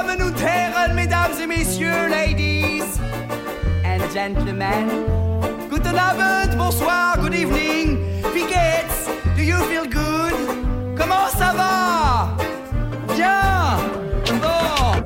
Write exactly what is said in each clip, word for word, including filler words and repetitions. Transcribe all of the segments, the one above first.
Damen und Herren, Mesdames et Messieurs, Ladies and Gentlemen. Guten Abend, bonsoir, good evening. Wie geht's? Do you feel good? Comment ça va? Bien. Bon.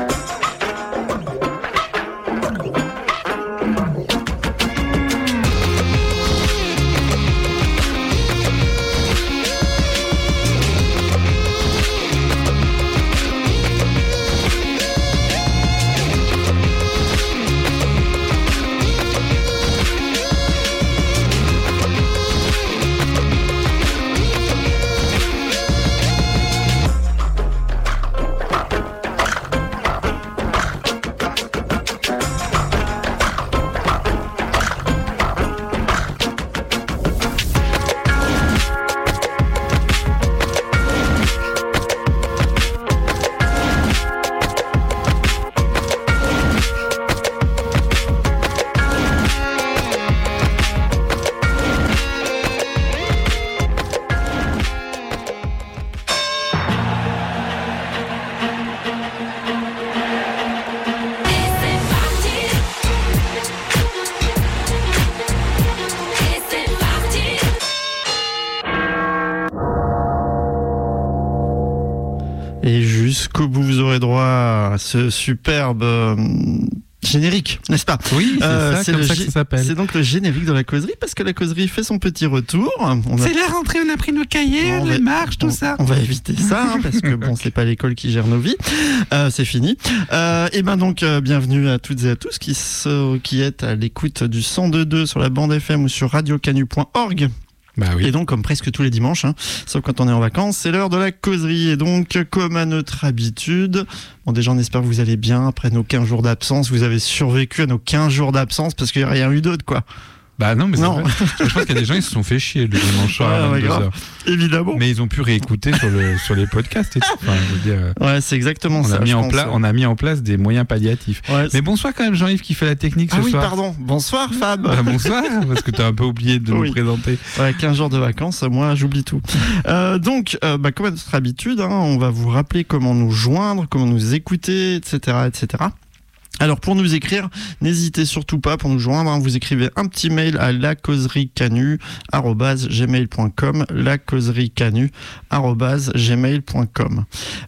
Jusqu'au bout, vous aurez droit à ce superbe euh, générique, n'est-ce pas? Oui, c'est euh, ça, c'est comme ça que ça s'appelle. C'est donc le générique de la causerie, parce que la causerie fait son petit retour. On c'est a... la rentrée, on a pris nos cahiers, on les va... marches, tout on, ça. On va éviter ça, hein, parce que bon, c'est pas l'école qui gère nos vies. Euh, c'est fini. Euh, et ben donc, euh, bienvenue à toutes et à tous qui, se, qui êtes à l'écoute du cent deux virgule deux sur la bande F M ou sur radio canu point org. Bah oui. Et donc, comme presque tous les dimanches, hein, sauf quand on est en vacances, c'est l'heure de la causerie. Et donc, comme à notre habitude, bon, déjà, on espère que vous allez bien après nos quinze jours d'absence. Vous avez survécu à nos quinze jours d'absence parce qu'il n'y a rien eu d'autre, quoi. Bah non, mais c'est non. vrai. Je pense qu'il y a des gens qui se sont fait chier le dimanche soir à vingt-deux heures. Évidemment. Mais ils ont pu réécouter sur, le, sur les podcasts et tout. Enfin, je veux dire, ouais, c'est exactement on ça. A mis en pense, pla- ouais. On a mis en place des moyens palliatifs. Ouais, mais bonsoir quand même Jean-Yves qui fait la technique ce ah oui, soir. Ah oui, pardon. Bonsoir Fab. Bah, bonsoir, parce que tu as un peu oublié de oui. nous présenter. Ouais, quinze jours de vacances, moi j'oublie tout. Euh, donc, euh, bah, comme à notre habitude, hein, on va vous rappeler comment nous joindre, comment nous écouter, et cetera, et cetera. Alors pour nous écrire, n'hésitez surtout pas pour nous joindre, hein, vous écrivez un petit mail à lacauserie-canu arobase gmail point com, lacauserie-canu arobase gmail point com.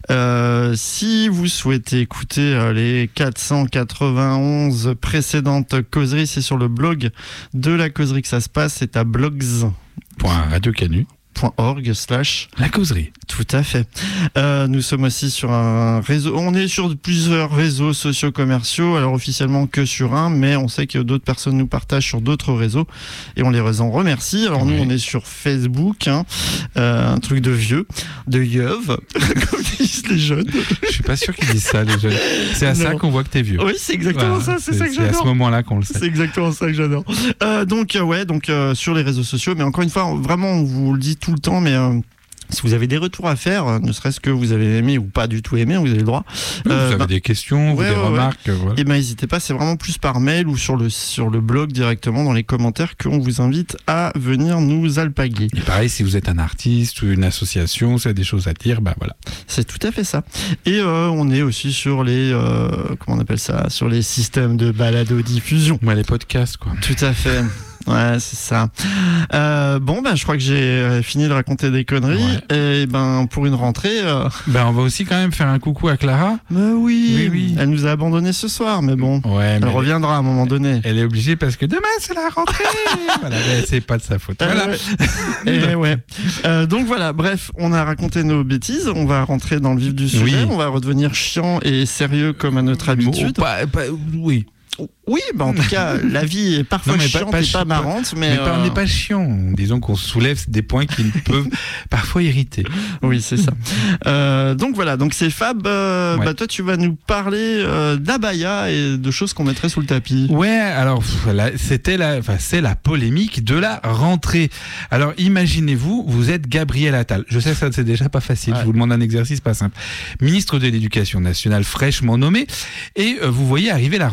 Euh, si vous souhaitez écouter euh, les quatre cent quatre-vingt-onze précédentes causeries, c'est sur le blog de la causerie que ça se passe, c'est à blogs point radio canu point org slash la causerie. Tout à fait. Euh, nous sommes aussi sur un réseau. On est sur plusieurs réseaux socio-commerciaux. Alors officiellement que sur un, mais on sait que d'autres personnes nous partagent sur d'autres réseaux et on les en remercie. Alors oui. Nous, on est sur Facebook, hein, euh, un truc de vieux, de yeuve, comme disent les jeunes. Je suis pas sûr qu'ils disent ça, les jeunes. C'est à non. ça qu'on voit que t'es vieux. Oui, c'est exactement voilà, ça. C'est, c'est ça que j'adore. C'est à ce moment-là qu'on le sait. C'est exactement ça que j'adore. Euh, donc euh, ouais, donc euh, sur les réseaux sociaux. Mais encore une fois, vraiment, on vous le dit tout le temps, mais euh, si vous avez des retours à faire, ne serait-ce que vous avez aimé ou pas du tout aimé, vous avez le droit. Oui, euh, vous avez bah, des questions, ouais, des ouais, remarques. Ouais. Voilà. Et ben n'hésitez pas, c'est vraiment plus par mail ou sur le sur le blog directement dans les commentaires qu'on vous invite à venir nous alpaguer. Et pareil, si vous êtes un artiste ou une association, si vous avez des choses à dire, ben voilà. C'est tout à fait ça. Et euh, on est aussi sur les euh, comment on appelle ça, sur les systèmes de balado-diffusion. Ouais, les podcasts quoi. Tout à fait. Ouais, c'est ça. Euh, bon, ben, je crois que j'ai fini de raconter des conneries. Ouais. Et ben, pour une rentrée. Euh... Ben, on va aussi quand même faire un coucou à Clara. Ben oui, oui, oui. Elle nous a abandonnés ce soir, mais bon. Ouais, elle mais reviendra à un moment donné. Elle est obligée parce que demain, c'est la rentrée. Voilà, c'est pas de sa faute. Euh, voilà. Ouais. Et ouais. Euh, donc voilà, bref, on a raconté nos bêtises. On va rentrer dans le vif du sujet. Oui. On va redevenir chiant et sérieux comme à notre habitude. Oh, pas, pas, oui. Oui, bah en tout cas, la vie est parfois non, chiante pas, pas, et pas marrante, mais, mais euh... on n'est pas chiant. Disons qu'on soulève des points qui peuvent parfois irriter. Oui, c'est ça. Euh, donc voilà, donc c'est Fab. Euh, ouais. Bah toi, tu vas nous parler euh, d'abaya et de choses qu'on mettrait sous le tapis. Ouais, alors là, c'était la, enfin c'est la polémique de la rentrée. Alors imaginez-vous, vous êtes Gabriel Attal. Je sais que ça c'est déjà pas facile. Ouais. Je vous demande un exercice pas simple. Ministre de l'Éducation nationale fraîchement nommé, et euh, vous voyez arriver la rentrée scolaire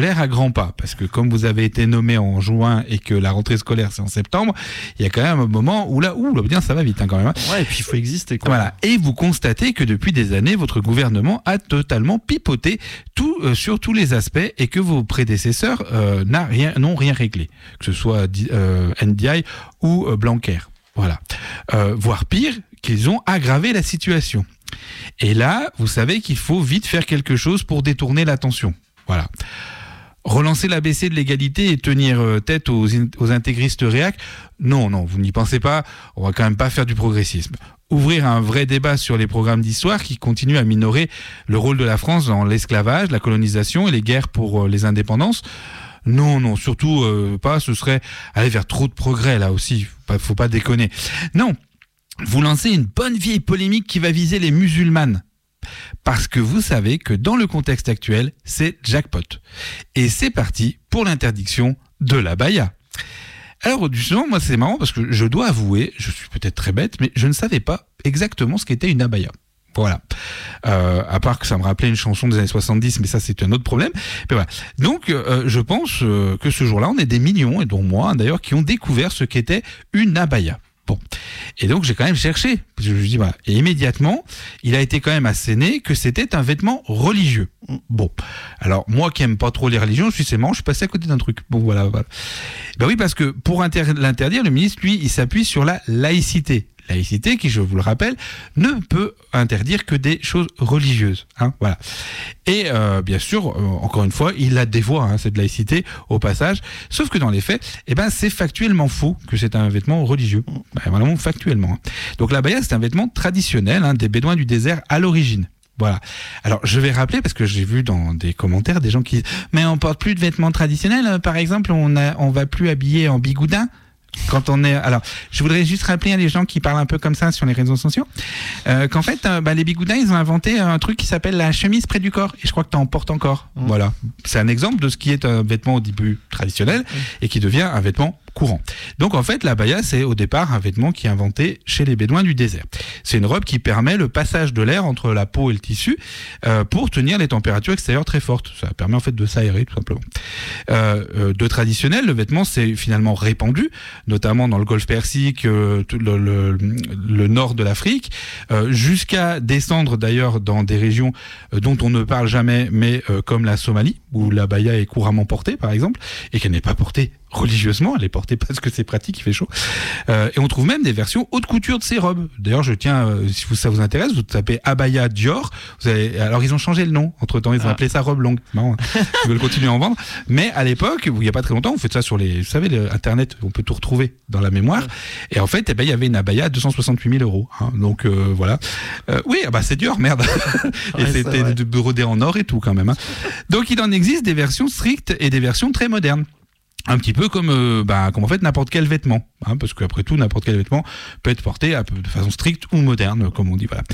scolaire à grands pas, parce que comme vous avez été nommé en juin et que la rentrée scolaire c'est en septembre, il y a quand même un moment où là, ouh, là, bien ça va vite hein, quand même. Hein. Ouais, et puis il faut exister. Quoi. Voilà. Et vous constatez que depuis des années, votre gouvernement a totalement pipoté tout euh, sur tous les aspects et que vos prédécesseurs euh, n'a rien, n'ont rien réglé, que ce soit euh, N D I ou euh, Blanquer. Voilà. Euh, voire pire, qu'ils ont aggravé la situation. Et là, vous savez qu'il faut vite faire quelque chose pour détourner l'attention. Voilà. Relancer l'A B C de l'égalité et tenir tête aux, in- aux intégristes réac, non, non, vous n'y pensez pas, on va quand même pas faire du progressisme. Ouvrir un vrai débat sur les programmes d'histoire qui continuent à minorer le rôle de la France dans l'esclavage, la colonisation et les guerres pour les indépendances. Non, non, surtout euh, pas, ce serait aller vers trop de progrès là aussi, faut pas, faut pas déconner. Non, vous lancez une bonne vieille polémique qui va viser les musulmanes. Parce que vous savez que dans le contexte actuel, c'est jackpot. Et c'est parti pour l'interdiction de l'abaya. Alors, justement, moi c'est marrant parce que je dois avouer, je suis peut-être très bête, mais je ne savais pas exactement ce qu'était une abaya. Voilà. Euh, à part que ça me rappelait une chanson des années soixante-dix, mais ça c'est un autre problème. Mais voilà. Donc euh, je pense euh, que ce jour-là, on est des millions, et dont moi d'ailleurs, qui ont découvert ce qu'était une abaya. Bon. Et donc j'ai quand même cherché. Je me dis voilà. Et immédiatement, il a été quand même asséné que c'était un vêtement religieux. Bon. Alors moi qui aime pas trop les religions, je suis c'est marrant, je suis passé à côté d'un truc. Bon voilà. voilà. Ben oui, parce que pour inter- l'interdire, le ministre lui, il s'appuie sur la laïcité. Laïcité qui, je vous le rappelle, ne peut interdire que des choses religieuses. Hein, voilà. Et euh, bien sûr, euh, encore une fois, il la dévoie, hein, cette laïcité, au passage. Sauf que dans les faits, eh ben, c'est factuellement faux que c'est un vêtement religieux. Ben, vraiment factuellement. Hein. Donc l'abaya, c'est un vêtement traditionnel hein, des Bédouins du désert à l'origine. Voilà. Alors, je vais rappeler, parce que j'ai vu dans des commentaires des gens qui disent « Mais on porte plus de vêtements traditionnels, par exemple, on a, on va plus habiller en bigoudin ?» Quand on est, alors, je voudrais juste rappeler à les gens qui parlent un peu comme ça sur les réseaux sociaux, euh, qu'en fait, euh, bah, les bigoudins, ils ont inventé un truc qui s'appelle la chemise près du corps, et je crois que tu en portes encore. Mmh. Voilà, c'est un exemple de ce qui est un vêtement au début traditionnel mmh. et qui devient un vêtement courant. Donc en fait, l'abaya, c'est au départ un vêtement qui est inventé chez les Bédouins du désert. C'est une robe qui permet le passage de l'air entre la peau et le tissu euh, pour tenir les températures extérieures très fortes. Ça permet en fait de s'aérer tout simplement. Euh, euh, de traditionnel, le vêtement s'est finalement répandu, notamment dans le Golfe Persique, euh, tout le, le, le nord de l'Afrique, euh, jusqu'à descendre d'ailleurs dans des régions euh, dont on ne parle jamais, mais euh, comme la Somalie, où l'abaya est couramment portée par exemple, et qu'elle n'est pas portée religieusement, elle est portée parce que c'est pratique, il fait chaud. Euh, et on trouve même des versions haute couture de ces robes. D'ailleurs, je tiens, euh, si vous, ça vous intéresse, vous tapez abaya Dior. Vous avez, alors ils ont changé le nom. Entre temps, ils ont ah. appelé ça robe longue. Marrant. Ils veulent continuer à en vendre. Mais à l'époque, il n'y a pas très longtemps, on fait ça sur les, vous savez, le Internet, on peut tout retrouver dans la mémoire. Et en fait, eh ben, il y avait une abaya à deux cent soixante-huit mille euros. Hein. Donc euh, voilà. Euh, oui, bah c'est Dior, merde. et ouais, c'était de brodé en or et tout quand même. Hein. Donc il en existe des versions strictes et des versions très modernes. Un petit peu comme, euh, bah, comme en fait n'importe quel vêtement, hein, parce qu'après tout, n'importe quel vêtement peut être porté à, de façon stricte ou moderne, comme on dit. Voilà.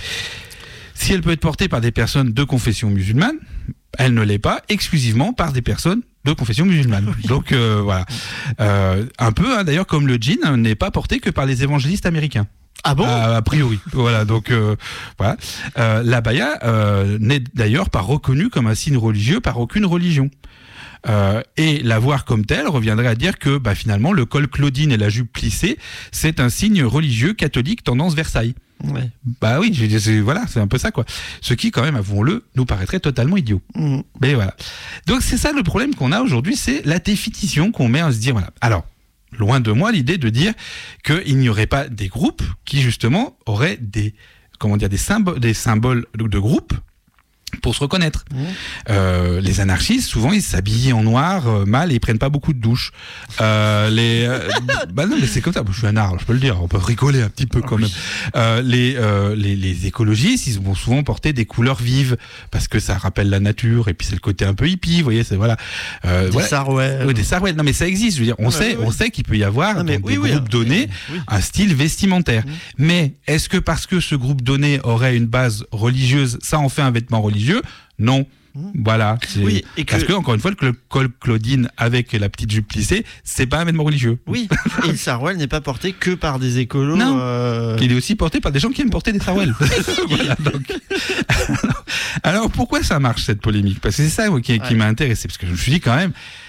Si elle peut être portée par des personnes de confession musulmane, elle ne l'est pas exclusivement par des personnes de confession musulmane. Oui. Donc euh, voilà, euh, un peu hein, d'ailleurs comme le djinn n'est pas porté que par les évangélistes américains. Ah bon ? A, a priori, voilà. Donc euh, voilà, euh, l'abaya euh, n'est d'ailleurs pas reconnue comme un signe religieux par aucune religion. Euh, et l'avoir comme tel reviendrait à dire que bah, finalement le col Claudine et la jupe plissée c'est un signe religieux catholique tendance Versailles. Ouais. Bah oui, je, c'est, voilà, c'est un peu ça quoi. Ce qui quand même, avouons-le, nous paraîtrait totalement idiot. Mmh. Mais voilà. Donc c'est ça le problème qu'on a aujourd'hui, c'est la définition qu'on met à se dire voilà. Alors loin de moi l'idée de dire qu'il n'y aurait pas des groupes qui justement auraient des comment dire des symboles des symboles de, de groupe pour se reconnaître. Mmh. Euh, les anarchistes, souvent, ils s'habillent en noir, euh, mal, et ils prennent pas beaucoup de douches. Euh, les, euh, bah non, mais c'est comme ça. Je suis un art, je peux le dire. On peut rigoler un petit peu quand même. Euh, les, euh, les, les écologistes, ils vont souvent porter des couleurs vives parce que ça rappelle la nature. Et puis c'est le côté un peu hippie, vous voyez. C'est voilà. Euh, des voilà. sarouels. Oui, des sarouels. Non, mais ça existe. Je veux dire, on ah, sait, oui, oui. on sait qu'il peut y avoir non, mais, dans oui, des oui, groupes oui, donnés oui. un style vestimentaire. Mmh. Mais est-ce que parce que ce groupe donné aurait une base religieuse, ça en fait un vêtement religieux? Non. Mmh. Voilà. Oui, et que... Parce que, encore une fois, le col Claudine avec la petite jupe plissée, c'est pas un vêtement religieux. Oui. Et le sarouel n'est pas porté que par des écolos. Non. Euh... Il est aussi porté par des gens qui aiment porter des sarouels. Voilà, donc... Alors pourquoi ça marche cette polémique? Parce que c'est ça qui, qui ouais. m'a intéressé, parce que je me suis dit quand même.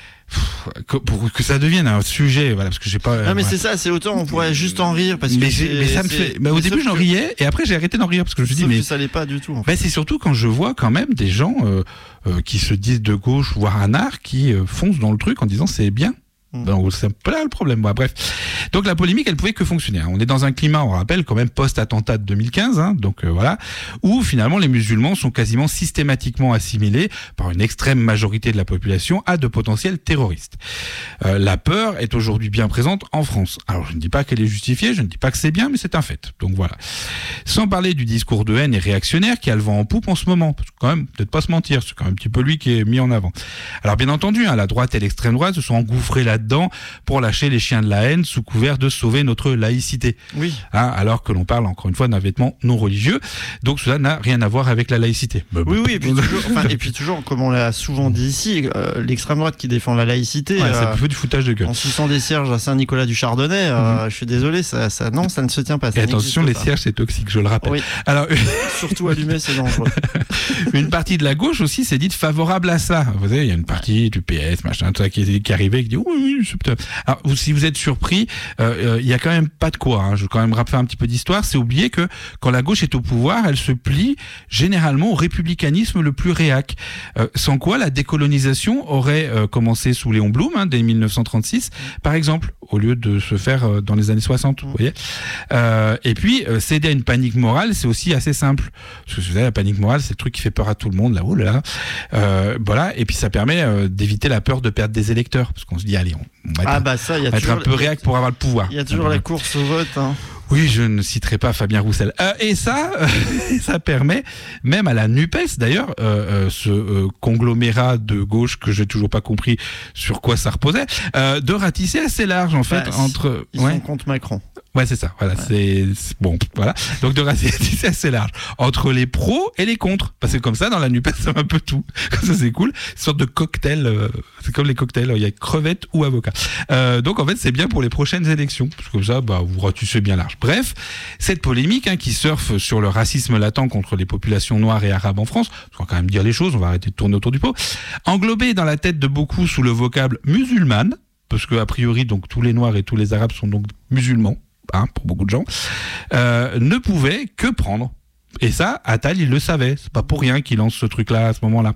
Que, pour que ça devienne un sujet, voilà, parce que j'ai pas. Non, mais ouais. c'est ça, c'est autant on pourrait juste en rire parce mais, que c'est, mais ça me fait. Bah, au début, j'en que... riais et après j'ai arrêté d'en rire parce que je me suis dit mais que ça l'est pas du tout. En fait. Bah, c'est surtout quand je vois quand même des gens euh, euh, qui se disent de gauche, voire un art, qui euh, foncent dans le truc en disant c'est bien. Donc, c'est un peu là le problème. Bon, bref. Donc la polémique, elle pouvait que fonctionner. On est dans un climat, on rappelle, quand même post-attentat de deux mille quinze, hein, donc euh, voilà, où finalement les musulmans sont quasiment systématiquement assimilés par une extrême majorité de la population à de potentiels terroristes. Euh, la peur est aujourd'hui bien présente en France. Alors je ne dis pas qu'elle est justifiée, je ne dis pas que c'est bien, mais c'est un fait. Donc voilà. Sans parler du discours de haine et réactionnaire qui a le vent en poupe en ce moment, parce que quand même, peut-être pas se mentir, c'est quand même un petit peu lui qui est mis en avant. Alors bien entendu, hein, la droite et l'extrême droite se sont engouffrés là dedans pour lâcher les chiens de la haine sous couvert de sauver notre laïcité. Oui. Hein, alors que l'on parle encore une fois d'un vêtement non religieux. Donc cela n'a rien à voir avec la laïcité. Oui, oui, et puis toujours, enfin, et puis toujours comme on l'a souvent dit ici, euh, l'extrême droite qui défend la laïcité. Ouais, euh, c'est peu du foutage de gueule. En suçant des cierges à Saint-Nicolas du Chardonnay, euh, mmh. je suis désolé, ça, ça, non, ça ne se tient pas. Et attention, les cierges, c'est toxique, je le rappelle. Oui. Alors, surtout allumé, c'est dangereux. Une partie de la gauche aussi s'est dite favorable à ça. Vous savez, il y a une partie du P S, machin, tout ça qui, qui arrivait, qui dit oui, oui, c'est... Alors, si vous êtes surpris, euh, il y a quand même pas de quoi. Hein. Je veux quand même rappeler un petit peu d'histoire. C'est oublier que quand la gauche est au pouvoir, elle se plie généralement au républicanisme le plus réac. Euh, sans quoi la décolonisation aurait euh, commencé sous Léon Blum, hein, dès mille neuf cent trente-six, par exemple, au lieu de se faire euh, dans les années soixante. Vous voyez. Euh, et puis euh, céder à une panique morale, c'est aussi assez simple. Parce que vous savez, la panique morale, c'est le truc qui fait peur à tout le monde. Là, oh là là. Euh, voilà. Et puis ça permet euh, d'éviter la peur de perdre des électeurs, parce qu'on se dit allez, on, on va être, ah bah ça, y a être un peu réac pour avoir le pouvoir. Il y a toujours la course au vote. Hein. Oui, je ne citerai pas Fabien Roussel. Euh, et ça, euh, ça permet, même à la NUPES d'ailleurs, euh, euh, ce euh, conglomérat de gauche que j'ai toujours pas compris sur quoi ça reposait, euh, de ratisser assez large en fait bah, entre. Ils ouais. sont contre Macron. Ouais, c'est ça. Voilà, ouais. c'est, c'est bon. Voilà. Donc de ratisser assez large entre les pros et les contres, parce que comme ça, dans la NUPES, ça va un peu tout. Comme ça, c'est cool. Une sorte de cocktail. Euh, c'est comme les cocktails. Il y a crevettes ou avocats. Euh, donc en fait, c'est bien pour les prochaines élections, parce que comme ça, bah, vous ratissez bien large. Bref, cette polémique hein, qui surfe sur le racisme latent contre les populations noires et arabes en France, on va quand même dire les choses, on va arrêter de tourner autour du pot, englobée dans la tête de beaucoup sous le vocable musulmane, parce que a priori donc tous les noirs et tous les arabes sont donc musulmans, hein, pour beaucoup de gens, euh, ne pouvait que prendre. Et ça, Attal, il le savait, c'est pas pour rien qu'il lance ce truc-là à ce moment-là.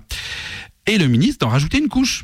Et le ministre d'en rajouter une couche.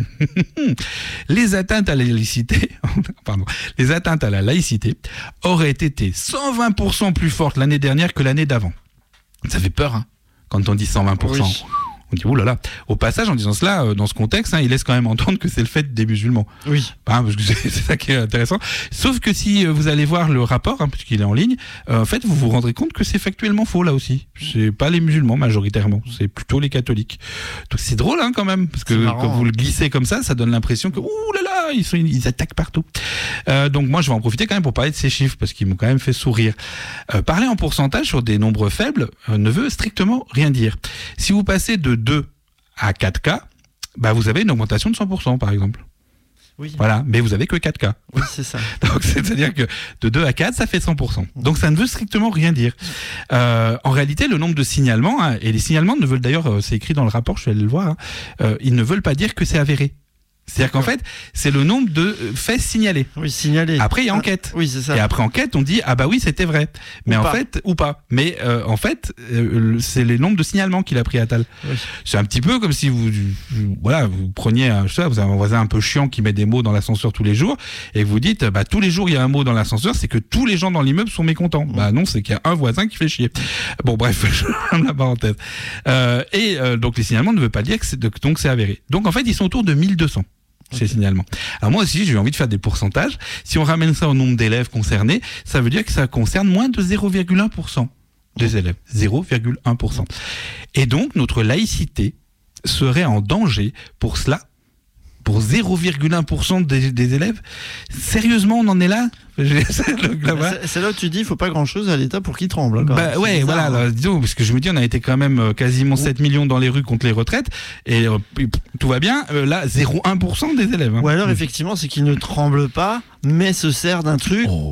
Les atteintes à la laïcité, pardon, les atteintes à la laïcité auraient été cent vingt pour cent plus fortes l'année dernière que l'année d'avant. Ça fait peur, hein, quand on dit cent vingt pour cent. Oui. On dit, oulala. Au passage, en disant cela, euh, dans ce contexte, hein, il laisse quand même entendre que c'est le fait des musulmans. Oui. Hein, parce que c'est, c'est ça qui est intéressant. Sauf que si euh, vous allez voir le rapport, hein, puisqu'il est en ligne, euh, en fait, vous vous rendrez compte que c'est factuellement faux, là aussi. C'est pas les musulmans, majoritairement. C'est plutôt les catholiques. Donc c'est drôle, hein, quand même. Parce que marrant, quand hein. vous le glissez comme ça, ça donne l'impression que, oulala, ils, sont, ils attaquent partout. Euh, donc moi, je vais en profiter quand même pour parler de ces chiffres, parce qu'ils m'ont quand même fait sourire. Euh, parler en pourcentage sur des nombres faibles euh, ne veut strictement rien dire. Si vous passez de deux à quatre cas, bah vous avez une augmentation de cent pour cent par exemple. Oui. Voilà, mais vous avez que quatre cas. Oui, c'est ça. Donc c'est-à-dire que de deux à quatre, ça fait cent pour cent. Donc ça ne veut strictement rien dire. Euh, en réalité, le nombre de signalements, hein, et les signalements ne veulent d'ailleurs, euh, c'est écrit dans le rapport, je vais aller le voir, hein, euh, ils ne veulent pas dire que c'est avéré. C'est-à-dire qu'en fait, c'est le nombre de faits signalés. Oui, signalés. Après, il y a enquête. Ah, oui, c'est ça. Et après enquête, on dit ah bah oui, c'était vrai. Mais ou en pas. fait, ou pas. Mais euh, en fait, euh, c'est les nombres de signalements qu'il a pris Attal. Oui. C'est un petit peu comme si vous, vous voilà, vous preniez, un, je sais pas, vous avez un voisin un peu chiant qui met des mots dans l'ascenseur tous les jours, et vous dites bah tous les jours il y a un mot dans l'ascenseur, c'est que tous les gens dans l'immeuble sont mécontents. Mmh. Bah non, c'est qu'il y a un voisin qui fait chier. Bon bref, je ferme la parenthèse. Euh, et euh, donc les signalements ne veulent pas dire que c'est, donc c'est avéré. Donc en fait, ils sont autour de mille deux cents. Ces signalements. Alors moi aussi, j'ai envie de faire des pourcentages. Si on ramène ça au nombre d'élèves concernés, ça veut dire que ça concerne moins de zéro virgule un pour cent des élèves. zéro virgule un pour cent. Et donc, notre laïcité serait en danger pour cela, pour zéro virgule un pour cent des, des élèves. Sérieusement, on en est là? c'est, c'est là où tu dis il faut pas grand chose à l'État pour qu'il tremble. Hein, bah, ouais, bizarre, voilà, hein. Là, disons, parce que je me dis on a été quand même quasiment sept millions dans les rues contre les retraites et euh, tout va bien, euh, là zéro virgule un pour cent des élèves. Hein. Ou alors effectivement c'est qu'il ne tremble pas mais se sert d'un truc. Oh.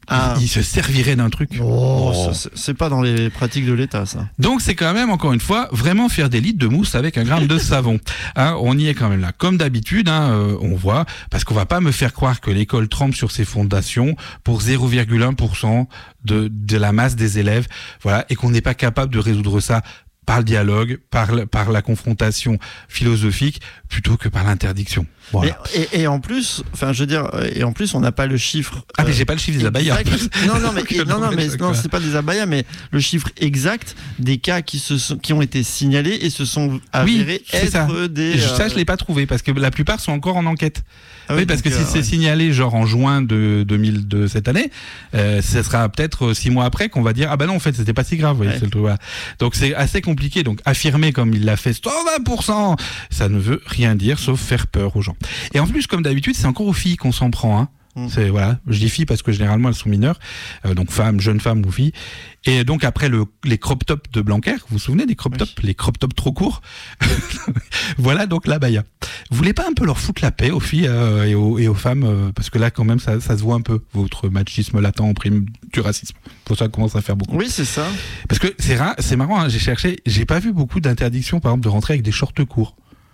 Ah. Il se servirait d'un truc. Oh, ça, c'est- c'est pas dans les pratiques de l'État, ça. Donc c'est quand même, encore une fois, vraiment faire des litres de mousse avec un gramme de savon. Hein, on y est quand même là. Comme d'habitude, hein, euh, on voit, parce qu'on va pas me faire croire que l'école trempe sur ses fondations pour zéro virgule un pour cent de, de la masse des élèves, voilà, et qu'on n'est pas capable de résoudre ça par le dialogue, par, le- par la confrontation philosophique, plutôt que par l'interdiction. Voilà. Et, et, et en plus, enfin, je veux dire, et en plus, on n'a pas le chiffre. Ah, mais euh, j'ai pas le chiffre des abayas. exact. Non, non, mais, Donc, et- non, non, mais d'accord. non, c'est pas des abayas, mais le chiffre exact des cas qui se sont, qui ont été signalés et se sont avérés c'est être ça. des. Et ça, euh, je l'ai pas trouvé parce que la plupart sont encore en enquête. ah oui, parce donc, que si euh, c'est ouais. signalé genre en juin de deux mille de cette année, euh, ce sera peut-être six mois après qu'on va dire ah ben non en fait c'était pas si grave. Vous voyez, Ouais. c'est le truc, voilà. Donc c'est assez compliqué. Donc affirmer comme il l'a fait cent vingt pour cent, ça ne veut rien dire sauf faire peur aux gens. Et en plus comme d'habitude c'est encore aux filles qu'on s'en prend. Hein. Mm. C'est voilà, je dis filles parce que généralement elles sont mineures, euh, donc femmes, jeunes femmes ou filles. Et donc après le, les crop tops de Blanquer, vous vous souvenez des crop Oui. tops, les crop tops trop courts. Voilà donc la baya. Vous voulez pas un peu leur foutre la paix aux filles euh, et, aux, et aux femmes euh, parce que là quand même ça, ça se voit un peu votre machisme latent en prime du racisme. Pour ça commence à faire beaucoup. Oui, c'est ça. Parce que c'est rare, c'est marrant. Hein, j'ai cherché, j'ai pas vu beaucoup d'interdictions par exemple de rentrer avec des shorts courts.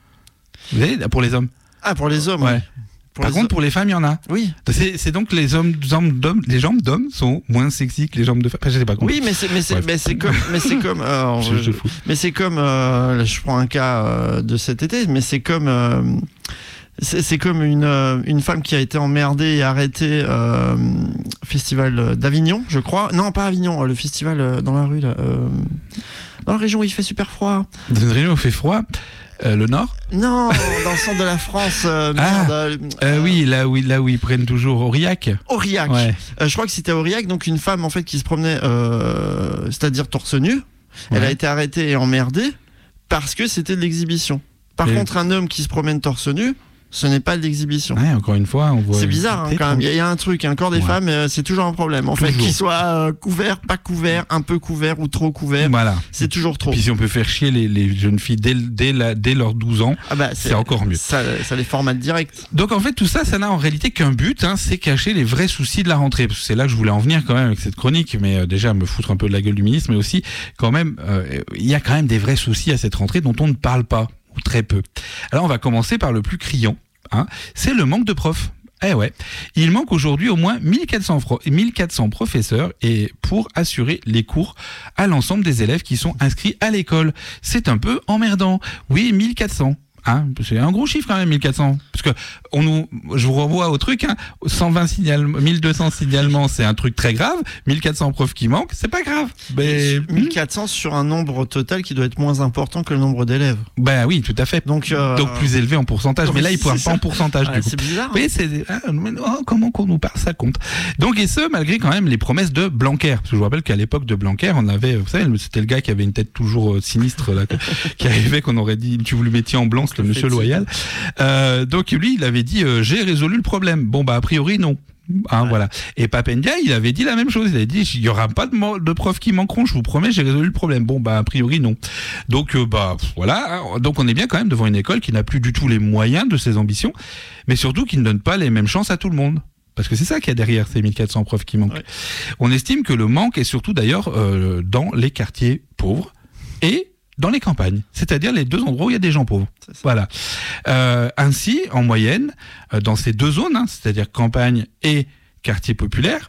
Vous savez pour les hommes. Ah, pour les hommes. Ouais. oui. Pour Par les contre hommes- pour les femmes il y en a. oui. C'est, c'est donc les hommes, hommes d'hommes, les jambes d'hommes sont moins sexy que les jambes de femmes. Enfin, je sais pas comment. Oui, mais c'est mais c'est Bref. mais c'est comme mais c'est comme euh, Je- je- je fous. mais c'est comme euh, là, je prends un cas euh, de cet été, mais c'est comme euh, c'est c'est comme une euh, une femme qui a été emmerdée et arrêtée euh, festival d'Avignon, je crois. Non, pas Avignon, le festival euh, dans la rue là, euh, dans la région où il fait super froid. Dans une région où il fait froid, euh, le nord. Non, dans le centre de la France. Euh, Ah, merde, euh, Euh, oui, là où, là où ils prennent toujours Aurillac. Aurillac. Ouais. Euh, je crois que c'était à Aurillac, donc une femme en fait qui se promenait, euh, c'est-à-dire torse nu. Elle Ouais. a été arrêtée et emmerdée parce que c'était de l'exhibition. Par Et- contre, un homme qui se promène torse nu, ce n'est pas de l'exhibition. Ouais, encore une fois, on voit. C'est bizarre hein, C'est quand même. trop. Il y, a- il y a un truc, un corps des Ouais. femmes, euh, c'est toujours un problème. En fait, Toujours. qu'il soit euh, couvert, pas couvert, un peu couvert ou trop couvert, Voilà. c'est toujours trop. Puis si on peut faire chier les, les jeunes filles dès, dès, la, dès leurs douze ans, Ah bah, c'est encore mieux. Ça, ça les formate direct. Donc en fait tout ça, ça n'a en réalité qu'un but, hein, c'est cacher les vrais soucis de la rentrée. Parce que c'est là que je voulais en venir quand même avec cette chronique, mais euh, déjà me foutre un peu de la gueule du ministre, mais aussi quand même, euh, il y a quand même des vrais soucis à cette rentrée dont on ne parle pas, ou très peu. Alors on va commencer par le plus criant, hein, c'est le manque de profs. Eh ouais, il manque aujourd'hui au moins mille quatre cents, fro- mille quatre cents professeurs et pour assurer les cours à l'ensemble des élèves qui sont inscrits à l'école. C'est un peu emmerdant. Oui, mille quatre cents. Hein, c'est un gros chiffre quand même, mille quatre cents. Parce que on nous, je vous renvoie au truc, hein, cent vingt signalements, mille deux cents signalements, c'est un truc très grave. mille quatre cents profs qui manquent, c'est pas grave. Mais, mille quatre cents sur un nombre total qui doit être moins important que le nombre d'élèves. ben oui, tout à fait. Donc, euh, Donc plus élevé en pourcentage. Mais là, il c'est pourra ça. pas en pourcentage ouais, du coup. c'est bizarre. Oui, c'est ah, mais, oh, comment qu'on nous parle, ça compte. Donc et ce malgré quand même les promesses de Blanquer. Parce que je vous rappelle qu'à l'époque de Blanquer, on avait, vous savez, c'était le gars qui avait une tête toujours euh, sinistre là, qui arrivait qu'on aurait dit, tu vous le mettiez en blanc, c'est le monsieur Confetti. loyal. Euh, donc lui, il avait dit, euh, j'ai résolu le problème. Bon bah a priori non. Hein, Ouais. voilà. Et Papendia, il avait dit la même chose. Il avait dit, il y aura pas de, mo- de profs qui manqueront. Je vous promets, j'ai résolu le problème. Bon, bah a priori non. Donc euh, bah pff, voilà. Donc on est bien quand même devant une école qui n'a plus du tout les moyens de ses ambitions, mais surtout qui ne donne pas les mêmes chances à tout le monde. Parce que c'est ça qu'il y a derrière ces mille quatre cents profs qui manquent. Ouais. On estime que le manque est surtout d'ailleurs euh, dans les quartiers pauvres et dans les campagnes, c'est-à-dire les deux endroits où il y a des gens pauvres. C'est ça. Voilà. Euh, ainsi, en moyenne, euh, dans ces deux zones, hein, c'est-à-dire campagne et quartier populaire,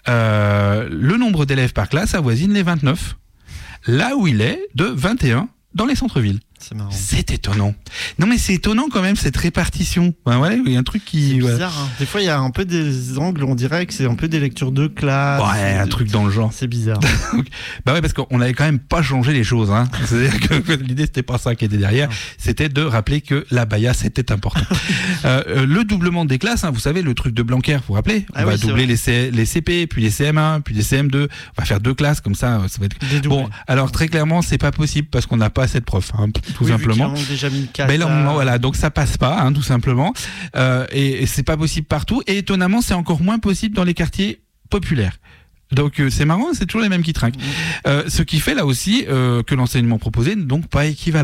euh, le nombre d'élèves par classe avoisine les vingt-neuf, là où il est de vingt et un dans les centres-villes. C'est marrant. C'est étonnant. Non mais c'est étonnant quand même cette répartition. Ben, voilà, il y a un truc C'est qui... voilà. bizarre. Hein. Des fois, il y a un peu des angles, on dirait que c'est un peu des lectures de classe. Ouais, un truc dans le genre. C'est bizarre. Bah ouais, parce qu'on n'avait quand même pas changé les choses. Hein. C'est-à-dire que, que l'idée, c'était pas ça qui était derrière. C'était de rappeler que la baya, c'était important. euh, euh, le doublement des classes, hein, vous savez, le truc de Blanquer, vous vous rappelez On Ah va oui, c'est doubler vrai. les, C- les C P, puis les C M un, puis les C M deux. On va faire deux classes, comme ça, ça va être... Des doublés. Bon, alors très clairement, c'est pas possible parce qu'on n'a pas assez de profs, hein, tout Oui, vu simplement. qu'il en manque déjà mille quatre. Ben là, on- voilà, donc ça passe pas, hein, tout simplement. Euh, et, et c'est pas possible partout. Et étonnamment, c'est encore moins possible dans les quartiers populaires. Donc euh, c'est marrant, c'est toujours les mêmes qui trinquent. Euh, ce qui fait là aussi euh, que l'enseignement proposé n'est donc pas équivalent.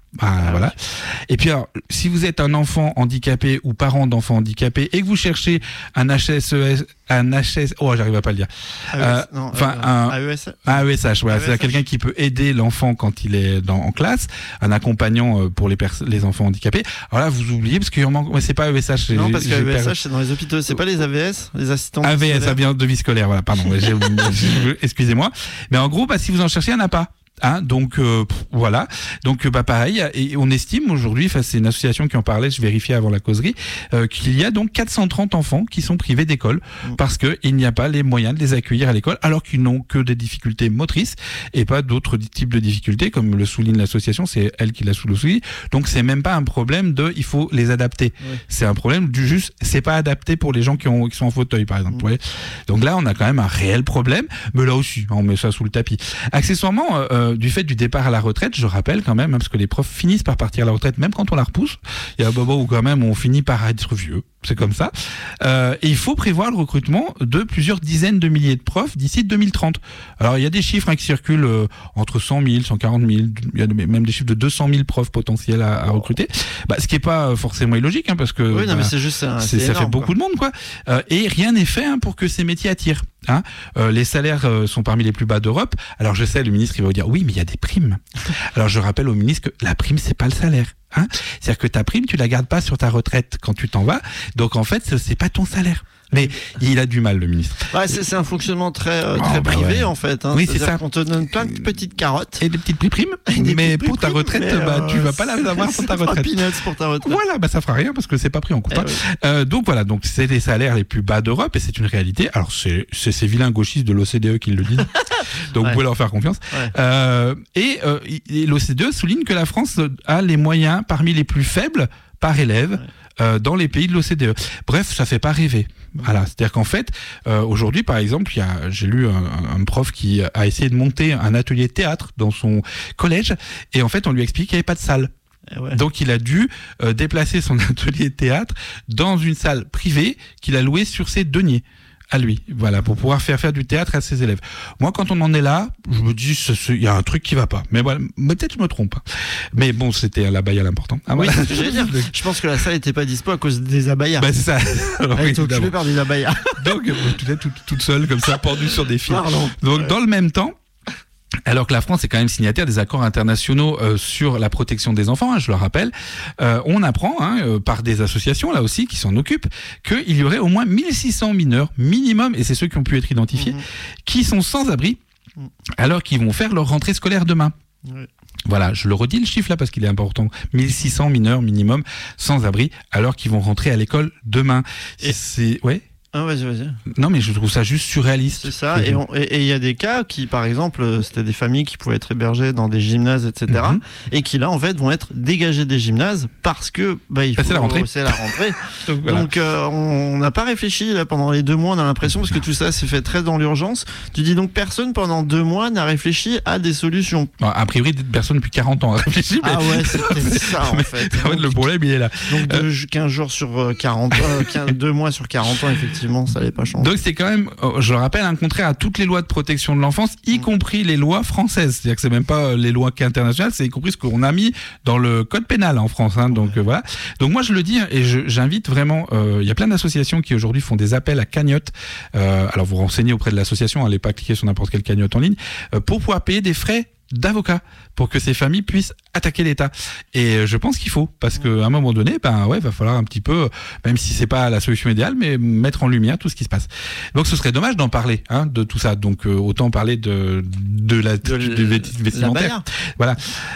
Bah, ah, voilà. Oui. Et puis alors, si vous êtes un enfant handicapé ou parent d'enfants handicapés et que vous cherchez un H S E S, un H S, oh j'arrive à pas le dire. Euh, enfin euh, un A E S H. A E S H, voilà, c'est quelqu'un qui peut aider l'enfant quand il est dans, en classe, un accompagnant pour les pers- les enfants handicapés. Alors là, vous oubliez parce qu'il en manque. Ouais, c'est pas A E S H. Non, parce que A E S H c'est dans les hôpitaux, c'est pas les A V S, les assistants. A V S, ça vient de vie scolaire, voilà. Pardon, j'ai, j'ai, excusez-moi. Mais en gros, bah, si vous en cherchez, il n'y en a pas. Hein, donc euh, pff, voilà, donc bah pareil, et on estime aujourd'hui, enfin c'est une association qui en parlait, je vérifiais avant la causerie, euh, qu'il y a donc quatre cent trente enfants qui sont privés d'école mmh. parce que il n'y a pas les moyens de les accueillir à l'école, alors qu'ils n'ont que des difficultés motrices et pas d'autres types de difficultés, comme le souligne l'association, c'est elle qui l'a souligné. Donc c'est même pas un problème de, il faut les adapter, oui. c'est un problème du juste, c'est pas adapté pour les gens qui ont qui sont en fauteuil par exemple. Mmh. Ouais. Donc là on a quand même un réel problème, mais là aussi on met ça sous le tapis. Accessoirement. Euh, du fait du départ à la retraite, je rappelle quand même, hein, parce que les profs finissent par partir à la retraite, même quand on la repousse. Il y a un moment où quand même on finit par être vieux, c'est comme ça. Euh, et il faut prévoir le recrutement de plusieurs dizaines de milliers de profs d'ici deux mille trente. Alors il y a des chiffres hein, qui circulent euh, entre cent mille, cent quarante mille, il y a même des chiffres de deux cent mille profs potentiels à, à recruter. Bah, ce qui n'est pas forcément illogique, hein, parce que oui, non, bah, mais c'est juste un, c'est, c'est ça énorme, fait beaucoup quoi. de monde, quoi. Euh, et rien n'est fait hein, pour que ces métiers attirent. Hein, euh, les salaires euh, sont parmi les plus bas d'Europe. Alors je sais, le ministre il va vous dire oui, mais il y a des primes. Alors je rappelle au ministre que la prime c'est pas le salaire. Hein, c'est-à-dire que ta prime tu la gardes pas sur ta retraite quand tu t'en vas. Donc en fait c'est, c'est pas ton salaire. Mais il a du mal, le ministre. Ouais, c'est, c'est un fonctionnement très, euh, très oh, bah privé, ouais. en fait. Hein. Oui, C'est-à-dire c'est ça. qu'on te donne plein de petites carottes. Et des petites primes. Des mais petites pour ta retraite, mais bah, euh, tu vas pas la avoir pour ta retraite. Peanuts pour ta retraite. Voilà, bah, ça fera rien parce que c'est pas pris en compte. Eh hein. oui. euh, donc voilà, donc c'est les salaires les plus bas d'Europe et c'est une réalité. Alors c'est, c'est ces vilains gauchistes de l'O C D E qui le disent. Donc ouais. vous pouvez leur faire confiance. Ouais. Euh, et, euh, et l'O C D E souligne que la France a les moyens parmi les plus faibles par élève. Ouais. Euh, dans les pays de l'O C D E. Bref, ça fait pas rêver. Voilà, c'est-à-dire qu'en fait, euh, aujourd'hui, par exemple, il y a, j'ai lu un, un prof qui a essayé de monter un atelier théâtre dans son collège, et en fait, on lui explique qu'il n'y avait pas de salle. Ouais. Donc, il a dû euh, déplacer son atelier théâtre dans une salle privée qu'il a louée sur ses deniers. À lui, voilà, pour pouvoir faire faire du théâtre à ses élèves. Moi, quand on en est là, je me dis, il y a un truc qui va pas. Mais voilà, peut-être je me trompe. Mais bon, c'était l'abaya l'important. Ah, oui, voilà. c'est ce que j'allais dire. Je pense que la salle n'était pas dispo à cause des abayas. Bah, c'est ça. Alors, elle était occupée par des abayas. Donc, tu es toute, toute seule, comme ça, pendue sur des fils. Pardon. Donc, ouais. dans le même temps, alors que la France est quand même signataire des accords internationaux euh, sur la protection des enfants, hein, je le rappelle, euh, on apprend hein, euh, par des associations là aussi qui s'en occupent qu'il y aurait au moins mille six cents mineurs minimum, et c'est ceux qui ont pu être identifiés, mmh. qui sont sans abri mmh. alors qu'ils vont faire leur rentrée scolaire demain. Mmh. Voilà, je le redis le chiffre là parce qu'il est important. mille six cents mineurs minimum sans abri alors qu'ils vont rentrer à l'école demain. Et c'est ouais. Ah, vas-y, vas-y. Non, mais je trouve ça juste surréaliste. C'est ça, et il y a des cas qui, par exemple, c'était des familles qui pouvaient être hébergées dans des gymnases, et cetera, mm-hmm. et qui, là, en fait, vont être dégagées des gymnases parce que, bah, il faut... c'est la rentrée. C'est la rentrée. Donc, voilà. Donc euh, on n'a pas réfléchi, là, pendant les deux mois, on a l'impression, parce que tout ça s'est fait très dans l'urgence. Tu dis donc, personne, pendant deux mois, n'a réfléchi à des solutions. Bon, a priori, personne depuis quarante ans a réfléchi. Mais... Ah ouais, c'était ça, en fait. Donc, le problème, il est là. Donc, euh... quinze jours sur quarante ans, quinze, deux mois sur quarante ans, effectivement, ça n'allait pas changer. Donc c'est quand même, je le rappelle, un contraire à toutes les lois de protection de l'enfance, y mmh. compris les lois françaises. C'est-à-dire que c'est même pas les lois internationales, c'est y compris ce qu'on a mis dans le code pénal en France. Hein, donc ouais. euh, voilà. Donc moi je le dis et je, j'invite vraiment. Il euh, y a plein d'associations qui aujourd'hui font des appels à cagnotte. Euh, alors vous renseignez auprès de l'association, n'allez pas cliquer sur n'importe quelle cagnotte en ligne euh, pour pouvoir payer des frais d'avocats pour que ces familles puissent attaquer l'État. Et je pense qu'il faut, parce qu'à un moment donné, ben ouais, va falloir un petit peu, même si c'est pas la solution idéale, mais mettre en lumière tout ce qui se passe. Donc ce serait dommage d'en parler, hein, de tout ça. Donc euh, autant parler de de la de du vestimentaire. Voilà.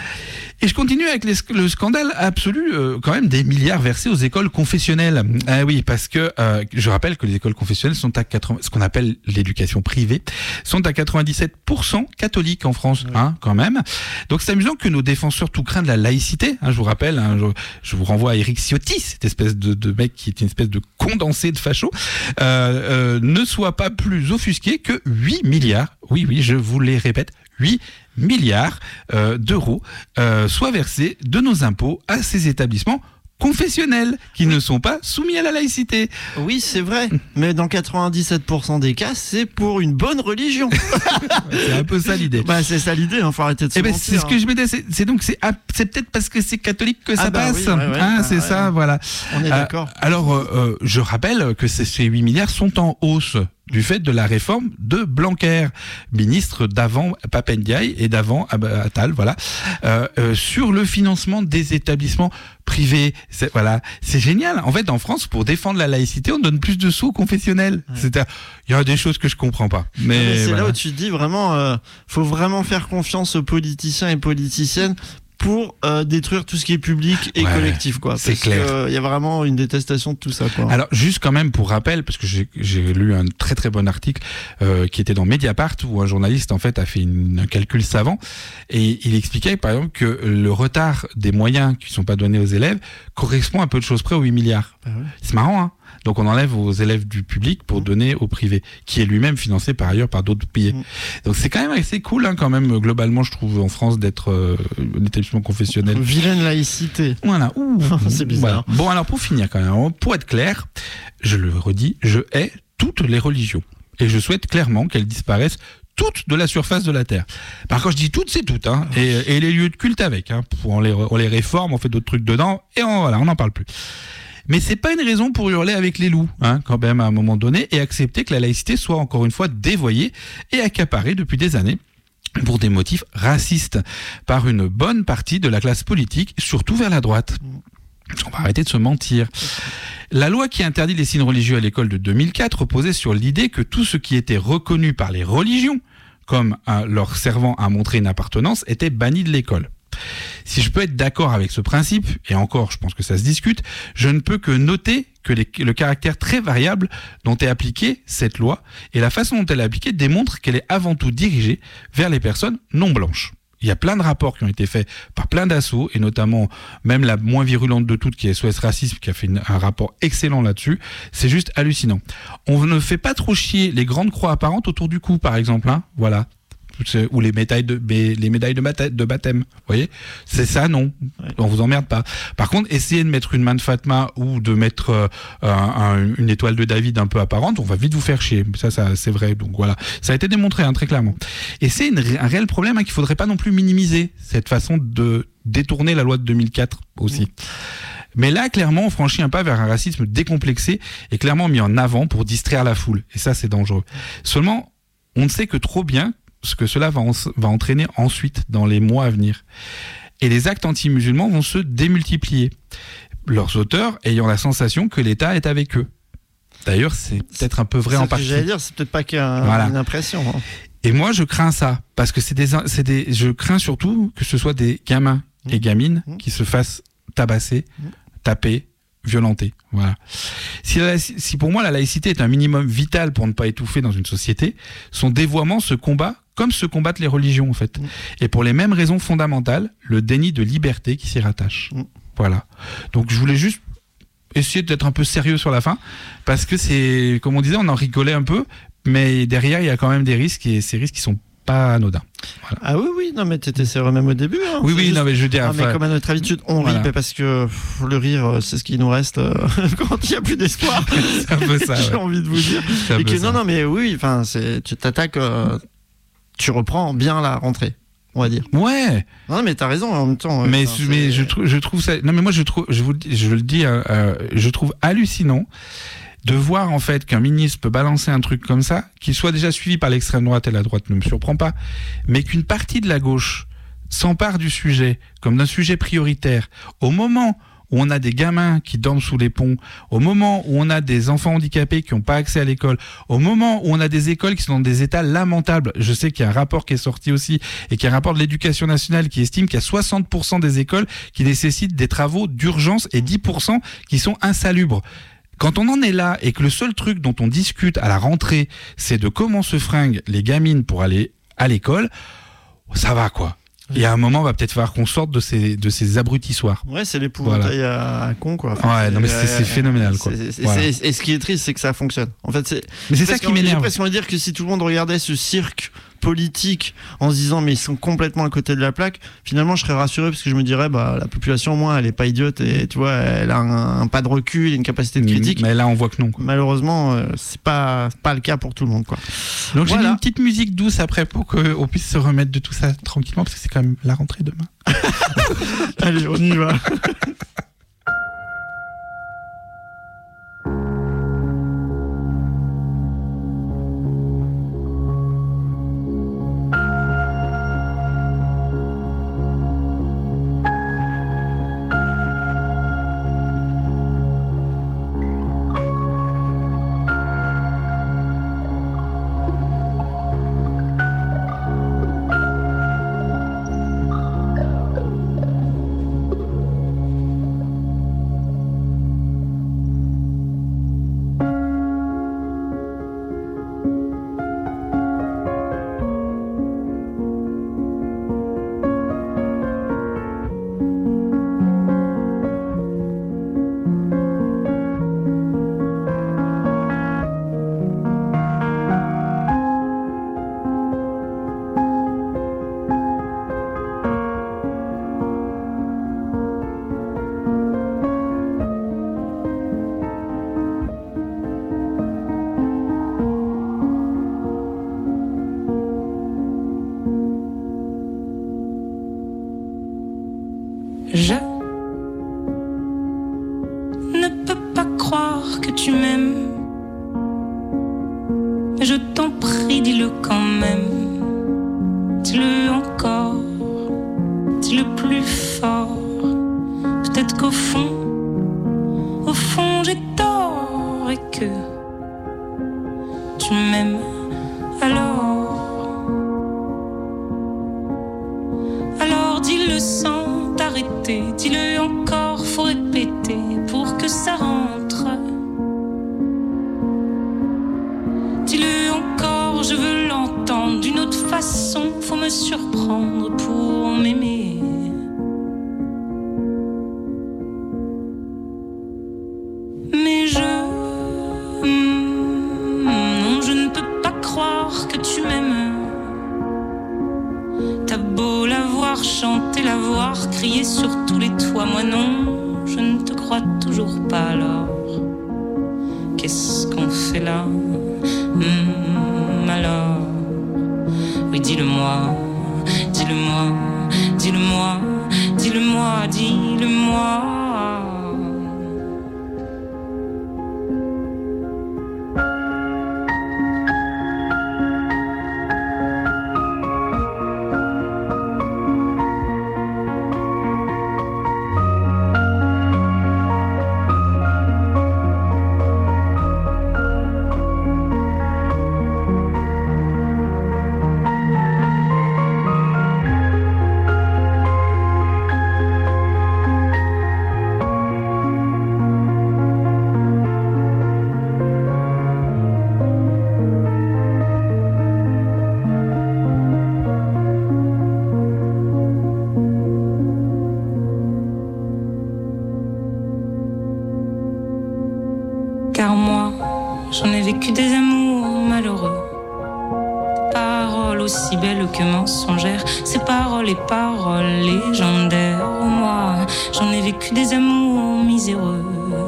Et je continue avec les, le scandale absolu, euh, quand même, des milliards versés aux écoles confessionnelles. Ah oui, parce que euh, je rappelle que les écoles confessionnelles sont à quatre-vingts, ce qu'on appelle l'éducation privée, sont à quatre-vingt-dix-sept pour cent catholiques en France, oui. hein, quand même. Donc c'est amusant que nos défenseurs tout craint de la laïcité, hein, je vous rappelle, hein, je, je vous renvoie à Éric Ciotti, cette espèce de, de mec qui est une espèce de condensé de facho, euh, euh, ne soient pas plus offusqués que huit milliards, oui, oui, je vous les répète, huit milliards euh, d'euros euh, soient versés de nos impôts à ces établissements confessionnels qui ne sont pas soumis à la laïcité. Oui, c'est vrai, mais dans quatre-vingt-dix-sept pour cent des cas, c'est pour une bonne religion. C'est un peu ça l'idée. Bah, c'est ça l'idée, hein, faut arrêter de se Eh ben, mentir. c'est ce que je me disais, c'est, c'est donc c'est, ah, c'est peut-être parce que c'est catholique que ça Ah bah passe, oui, ouais, ouais, hein, bah c'est ouais. ça, voilà. On est Euh, d'accord. alors, euh, euh, je rappelle que ces, ces huit milliards sont en hausse du fait de la réforme de Blanquer, ministre d'avant Pape Ndiaye et d'avant Attal, voilà, euh, euh, sur le financement des établissements privés. C'est, voilà, c'est génial. En fait, en France, pour défendre la laïcité, on donne plus de sous aux confessionnels. Ouais. C'est-à-dire, il y a des choses que je comprends pas. Mais, Non, mais c'est voilà. là où tu te dis vraiment, euh, faut vraiment faire confiance aux politiciens et politiciennes pour euh, détruire tout ce qui est public et Ouais, collectif, quoi. c'est Parce clair. que, il y a vraiment une détestation de tout ça, quoi. Alors juste quand même pour rappel, parce que j'ai, j'ai lu un très très bon article euh, qui était dans Mediapart où un journaliste en fait a fait une, un calcul savant et il expliquait par exemple que le retard des moyens qui sont pas donnés aux élèves correspond à peu de choses près aux huit milliards. Bah ouais. C'est marrant, hein. Donc on enlève aux élèves du public pour Mmh. donner au privé, qui est lui-même financé par ailleurs par d'autres pays. Mmh. Donc c'est quand même assez cool, hein, quand même globalement je trouve en France d'être euh, un établissement confessionnel. Vilaine laïcité. Voilà. Ouh. C'est bizarre. Voilà. Bon, alors pour finir quand même, pour être clair, je le redis, je hais toutes les religions. Et je souhaite clairement qu'elles disparaissent toutes de la surface de la Terre. Par contre, je dis toutes, c'est toutes. Hein, et, et les lieux de culte avec. Hein, on, les, on les réforme, on fait d'autres trucs dedans, et on, voilà, on n'en parle plus. Mais c'est pas une raison pour hurler avec les loups, hein, quand même, à un moment donné, et accepter que la laïcité soit encore une fois dévoyée et accaparée depuis des années pour des motifs racistes par une bonne partie de la classe politique, surtout vers la droite. On va arrêter de se mentir. La loi qui interdit les signes religieux à l'école de deux mille quatre reposait sur l'idée que tout ce qui était reconnu par les religions comme un, leur servant à montrer une appartenance était banni de l'école. Si je peux être d'accord avec ce principe, et encore je pense que ça se discute, je ne peux que noter que les, le caractère très variable dont est appliquée cette loi et la façon dont elle est appliquée démontre qu'elle est avant tout dirigée vers les personnes non blanches. Il y a plein de rapports qui ont été faits par plein d'assauts, et notamment même la moins virulente de toutes qui est S O S Racisme, qui a fait une, un rapport excellent là-dessus. C'est juste hallucinant. On ne fait pas trop chier les grandes croix apparentes autour du cou, par exemple, hein, voilà. Ou les médailles de les médailles de baptême, de baptême, vous voyez, c'est ça, non, ouais. On vous emmerde pas. Par contre, essayez de mettre une main de Fatma ou de mettre euh, un, un, une étoile de David un peu apparente, on va vite vous faire chier. Ça, ça c'est vrai. Donc voilà, ça a été démontré, hein, très clairement. Et c'est une, un réel problème, hein, qu'il faudrait pas non plus minimiser, cette façon de détourner la loi de deux mille quatre aussi. Mmh. Mais là, clairement, on franchit un pas vers un racisme décomplexé et clairement mis en avant pour distraire la foule. Et ça, c'est dangereux. Seulement, on ne sait que trop bien ce que cela va, en, va entraîner ensuite dans les mois à venir. Et les actes anti-musulmans vont se démultiplier, leurs auteurs ayant la sensation que l'État est avec eux. D'ailleurs, c'est peut-être un peu vrai c'est en ce partie. Que j'allais dire, c'est peut-être pas qu'une voilà. impression. Hein. Et moi, je crains ça, parce que c'est des, c'est des, je crains surtout que ce soit des gamins mmh. et gamines mmh. qui se fassent tabasser, mmh. taper, violenter. Voilà. Si, la, si pour moi la laïcité est un minimum vital pour ne pas étouffer dans une société, son dévoiement se combat comme se combattent les religions en fait. Mmh. Et pour les mêmes raisons fondamentales, le déni de liberté qui s'y rattache. Mmh. Voilà. Donc je voulais juste essayer d'être un peu sérieux sur la fin, parce que c'est, comme on disait, on en rigolait un peu, mais derrière il y a quand même des risques, et ces risques qui sont pas anodins. Voilà. Ah oui, oui, non mais t'étais sérieux même au début. Hein. Oui, oui, juste... non mais je veux dire... Ah, enfin... mais comme à notre habitude, on voilà. rit parce que pff, le rire, c'est ce qui nous reste euh, quand il n'y a plus d'espoir. C'est un peu ça, J'ai ouais. envie de vous dire. Et que, non, non, mais oui, enfin, c'est, tu t'attaques, euh, tu reprends bien la rentrée, on va dire. Ouais. Non, mais t'as raison en même temps. Mais, mais je, trouve, je trouve ça... Non mais moi je trouve, je, vous, je le dis, euh, je trouve hallucinant de voir en fait qu'un ministre peut balancer un truc comme ça, qu'il soit déjà suivi par l'extrême droite et la droite ne me surprend pas, mais qu'une partie de la gauche s'empare du sujet comme d'un sujet prioritaire au moment où on a des gamins qui dorment sous les ponts, au moment où on a des enfants handicapés qui n'ont pas accès à l'école, au moment où on a des écoles qui sont dans des états lamentables. Je sais qu'il y a un rapport qui est sorti aussi, et qu'il y a un rapport de l'Éducation nationale qui estime qu'il y a soixante pour cent des écoles qui nécessitent des travaux d'urgence et dix pour cent qui sont insalubres. Quand on en est là et que le seul truc dont on discute à la rentrée, c'est de comment se fringuent les gamines pour aller à l'école, ça va quoi. Oui. Et à un moment, il va peut-être falloir qu'on sorte de ces, de ces abrutissoirs. Ouais, c'est l'épouvantail voilà. à con quoi. Enfin, ouais, non mais c'est, c'est phénoménal quoi. C'est, c'est, voilà. c'est, et ce qui est triste, c'est que ça fonctionne. En fait, c'est. Mais c'est ça qui m'énerve. J'ai l'impression de dire que si tout le monde regardait ce cirque politique en se disant mais ils sont complètement à côté de la plaque, finalement je serais rassuré parce que je me dirais bah la population au moins elle est pas idiote et tu vois elle a un, un pas de recul, une capacité de critique. Mais là on voit que non, quoi. Malheureusement euh, c'est pas pas le cas pour tout le monde, quoi. Donc voilà. J'ai mis une petite musique douce après pour qu'on puisse se remettre de tout ça tranquillement parce que c'est quand même la rentrée demain. Allez, on y va. Je ne peux pas croire que tu m'aimes, mais je t'en prie, dis-le quand même. Dis-le encore, dis-le plus fort. Peut-être qu'au fond, au fond j'ai tort et que tu m'aimes alors. Alors dis-le sans t'arrêter, dis-le encore, faut répéter pour que ça rentre. Dis-le encore, je veux l'entendre d'une autre façon, faut me surprendre pour m'aimer. Mais je... non, je ne peux pas croire que tu m'aimes. T'as beau l'avoir chanté, l'avoir crié sur tous les toits, moi non, je ne te crois toujours pas alors. Qu'est-ce qu'on fait là? Mmh, alors, oui, dis-le-moi, dis-le-moi, dis-le-moi, dis-le-moi, dis-le-moi. Car moi, j'en ai vécu des amours malheureux. Des paroles aussi belles que mensongères, ces paroles et paroles légendaires. Oh, moi, j'en ai vécu des amours miséreux.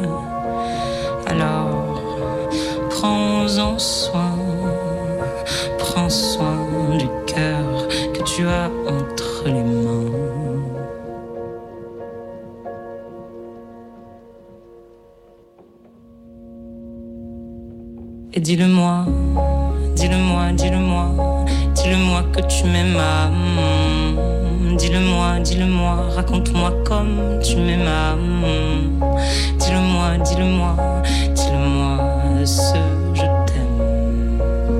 Alors, prends-en soin, prends soin du cœur que tu as entre les mains. Et dis-le-moi, dis-le-moi, dis-le-moi, dis-le-moi que tu m'aimes. Mmh. Dis-le-moi, dis-le-moi, raconte-moi comme tu m'aimes. Mmh. Dis-le-moi, dis-le-moi, dis-le-moi ce je t'aime.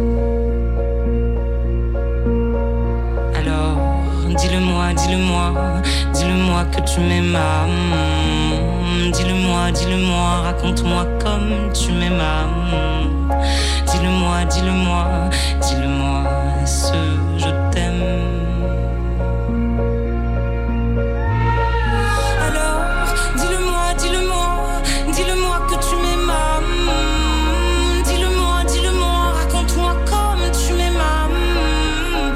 Alors, dis-le-moi, dis-le-moi, dis-le-moi que tu m'aimes. Mmh. Dis-le-moi, dis-le-moi, raconte-moi comme tu m'aimes. Mmh. Dis-le-moi, dis-le-moi, dis-le-moi ce je t'aime. Alors, dis-le-moi, dis-le-moi, dis-le-moi que tu m'aimes. Dis-le-moi, dis-le-moi, raconte-moi comme tu m'aimes.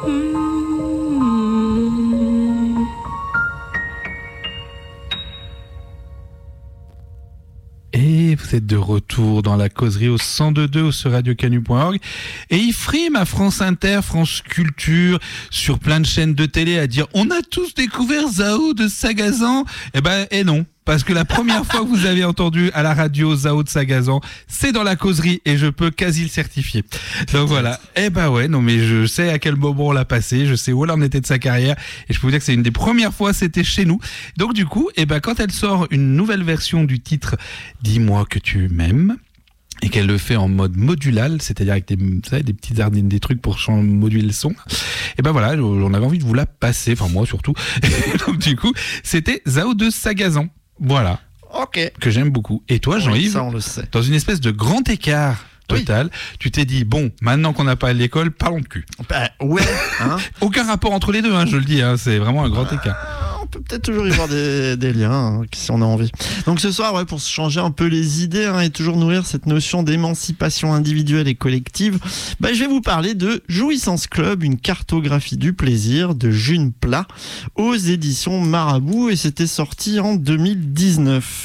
Et vous êtes de retour dans la causerie au cent deux point deux ou sur radio canu point org. Et il frime à France Inter, France Culture, sur plein de chaînes de télé à dire on a tous découvert Zao de Sagazan. Eh ben, et non. Parce que la première fois que vous avez entendu à la radio Zao de Sagazan, c'est dans la causerie et je peux quasi le certifier. Donc voilà. Eh ben ouais, non mais je sais à quel moment on l'a passé, je sais où elle en était de sa carrière et je peux vous dire que c'est une des premières fois, c'était chez nous. Donc du coup, eh ben quand elle sort une nouvelle version du titre Dis-moi que tu m'aimes, et qu'elle le fait en mode modulal, c'est-à-dire avec des, vous savez, des petites ardines, des trucs pour changer, moduler le son. Et ben voilà, on avait envie de vous la passer, enfin moi surtout. Donc du coup, c'était Zao de Sagazan. Voilà. Ok. Que j'aime beaucoup. Et toi, Jean-Yves, oui, ça, on le sait. dans une espèce de grand écart total, oui. Tu t'es dit, bon, maintenant qu'on n'a pas à l'école, parlons de cul. Bah, ouais. Hein. Aucun rapport entre les deux, hein, je le dis, hein, c'est vraiment un grand euh, écart. On peut peut-être toujours y voir des, des liens, hein, si on a envie. Donc ce soir, ouais, pour se changer un peu les idées hein, et toujours nourrir cette notion d'émancipation individuelle et collective, bah, je vais vous parler de Jouissance Club, une cartographie du plaisir de June Plat aux éditions Marabout, et c'était sorti en deux mille dix-neuf.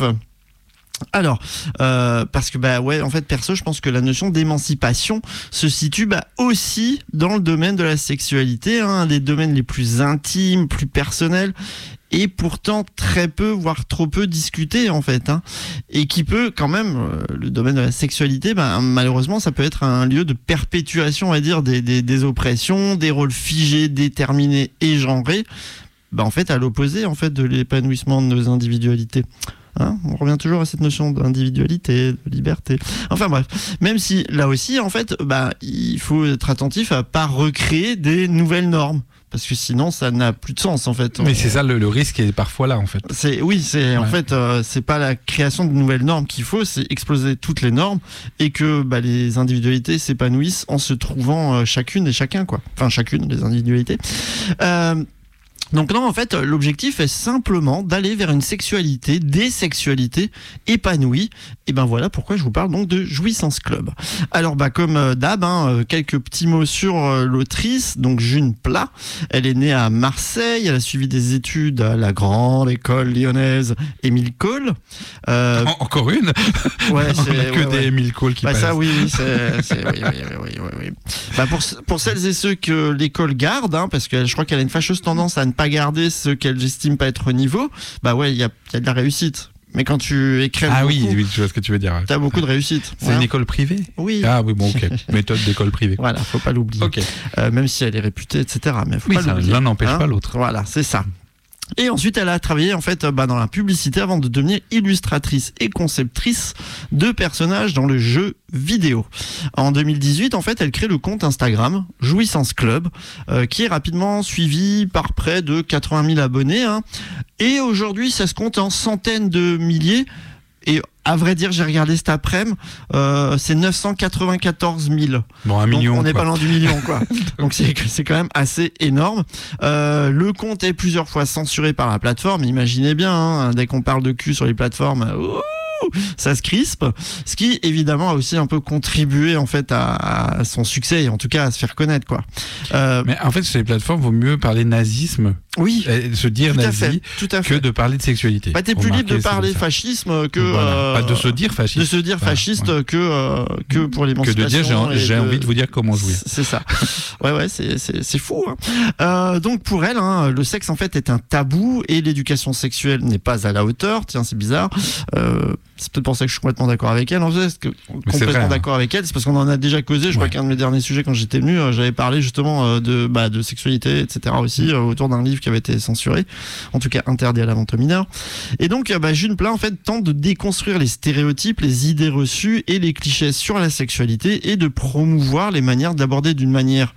Alors, euh, parce que bah ouais, en fait, perso, je pense que la notion d'émancipation se situe bah aussi dans le domaine de la sexualité, hein, un des domaines les plus intimes, plus personnels, et pourtant très peu, voire trop peu discuté en fait, hein, et qui peut quand même, euh, le domaine de la sexualité, bah, malheureusement, ça peut être un lieu de perpétuation, on va dire, des, des, des oppressions, des rôles figés, déterminés et genrés, bah en fait, à l'opposé en fait de l'épanouissement de nos individualités. Hein, on revient toujours à cette notion d'individualité, de liberté. Enfin bref, même si là aussi, en fait, bah, il faut être attentif à pas recréer des nouvelles normes. Parce que sinon, ça n'a plus de sens, en fait. Mais c'est ça, le, le risque est parfois là, en fait. C'est, oui, c'est, ouais. En fait, euh, c'est pas la création de nouvelles normes qu'il faut, c'est exploser toutes les normes et que bah, les individualités s'épanouissent en se trouvant euh, chacune et chacun, quoi. Enfin, chacune des individualités. Euh, Donc non, en fait, l'objectif est simplement d'aller vers une sexualité, des sexualités épanouies. Et ben voilà pourquoi je vous parle donc de Jouissance Club. Alors bah comme d'hab, hein, quelques petits mots sur l'autrice, donc June Plat. Elle est née à Marseille, elle a suivi des études à la grande école lyonnaise Émile Cole. Euh... Encore une. Ouais, c'est ouais, que ouais, des ouais. Émile Cole qui bah, passent. Ça, oui, oui, c'est, c'est oui, oui, oui, oui, oui. Bah pour pour celles et ceux que l'école garde, hein, parce que je crois qu'elle a une fâcheuse tendance à ne pas garder ceux qu'elle estime pas être au niveau, bah ouais, il y a, y a de la réussite. Mais quand tu écrèves ah beaucoup, oui, oui, je vois ce que tu veux dire. T'as beaucoup de réussite. C'est ouais. Une école privée. Oui. Ah oui, bon, ok. Méthode d'école privée. Voilà, faut pas l'oublier. Ok. Euh, même si elle est réputée, et cetera. Mais faut oui, pas ça, l'oublier. l'un n'empêche hein pas l'autre. Voilà, c'est ça. Et ensuite, elle a travaillé en fait bah, dans la publicité avant de devenir illustratrice et conceptrice de personnages dans le jeu vidéo. En deux mille dix-huit, en fait, elle crée le compte Instagram Jouissance Club, euh, qui est rapidement suivi par près de quatre-vingt mille abonnés. Hein. Et aujourd'hui, ça se compte en centaines de milliers. Et à vrai dire, j'ai regardé cet après-midi, euh, c'est neuf cent quatre-vingt-quatorze mille. Bon, un Donc, million. On n'est quoi. pas loin du million, quoi. Donc c'est, c'est quand même assez énorme. Euh, le compte est plusieurs fois censuré par la plateforme. Imaginez bien, hein, dès qu'on parle de cul sur les plateformes, ouh, ça se crispe. Ce qui évidemment a aussi un peu contribué en fait à, à son succès et en tout cas à se faire connaître, quoi. Euh, Mais en fait, sur les plateformes, vaut mieux parler nazisme. Oui, et se dire tout nazi à fait, tout à fait. que de parler de sexualité. Bah, t'es plus libre de parler fascisme que voilà. euh, pas de se dire fasciste. De se dire fasciste voilà, ouais. que euh, que pour l'émancipation. Que de dire j'ai, j'ai de... envie de vous dire comment jouer. C'est ça. Ouais ouais, c'est c'est c'est fou. Hein. Euh, donc pour elle, hein, le sexe en fait est un tabou et l'éducation sexuelle n'est pas à la hauteur. Tiens, c'est bizarre. Euh, c'est peut-être pour ça que je suis complètement d'accord avec elle. En fait, c'est que, complètement vrai, d'accord hein. avec elle, c'est parce qu'on en a déjà causé. Je ouais. crois qu'un de mes derniers sujets quand j'étais venu, euh, j'avais parlé justement euh, de bah de sexualité, et cetera aussi euh, autour d'un livre qui avait été censuré. En tout cas interdit à la vente aux mineurs. Et donc bah, June Plat en fait tente de déconstruire les stéréotypes, les idées reçues et les clichés sur la sexualité et de promouvoir les manières d'aborder d'une manière,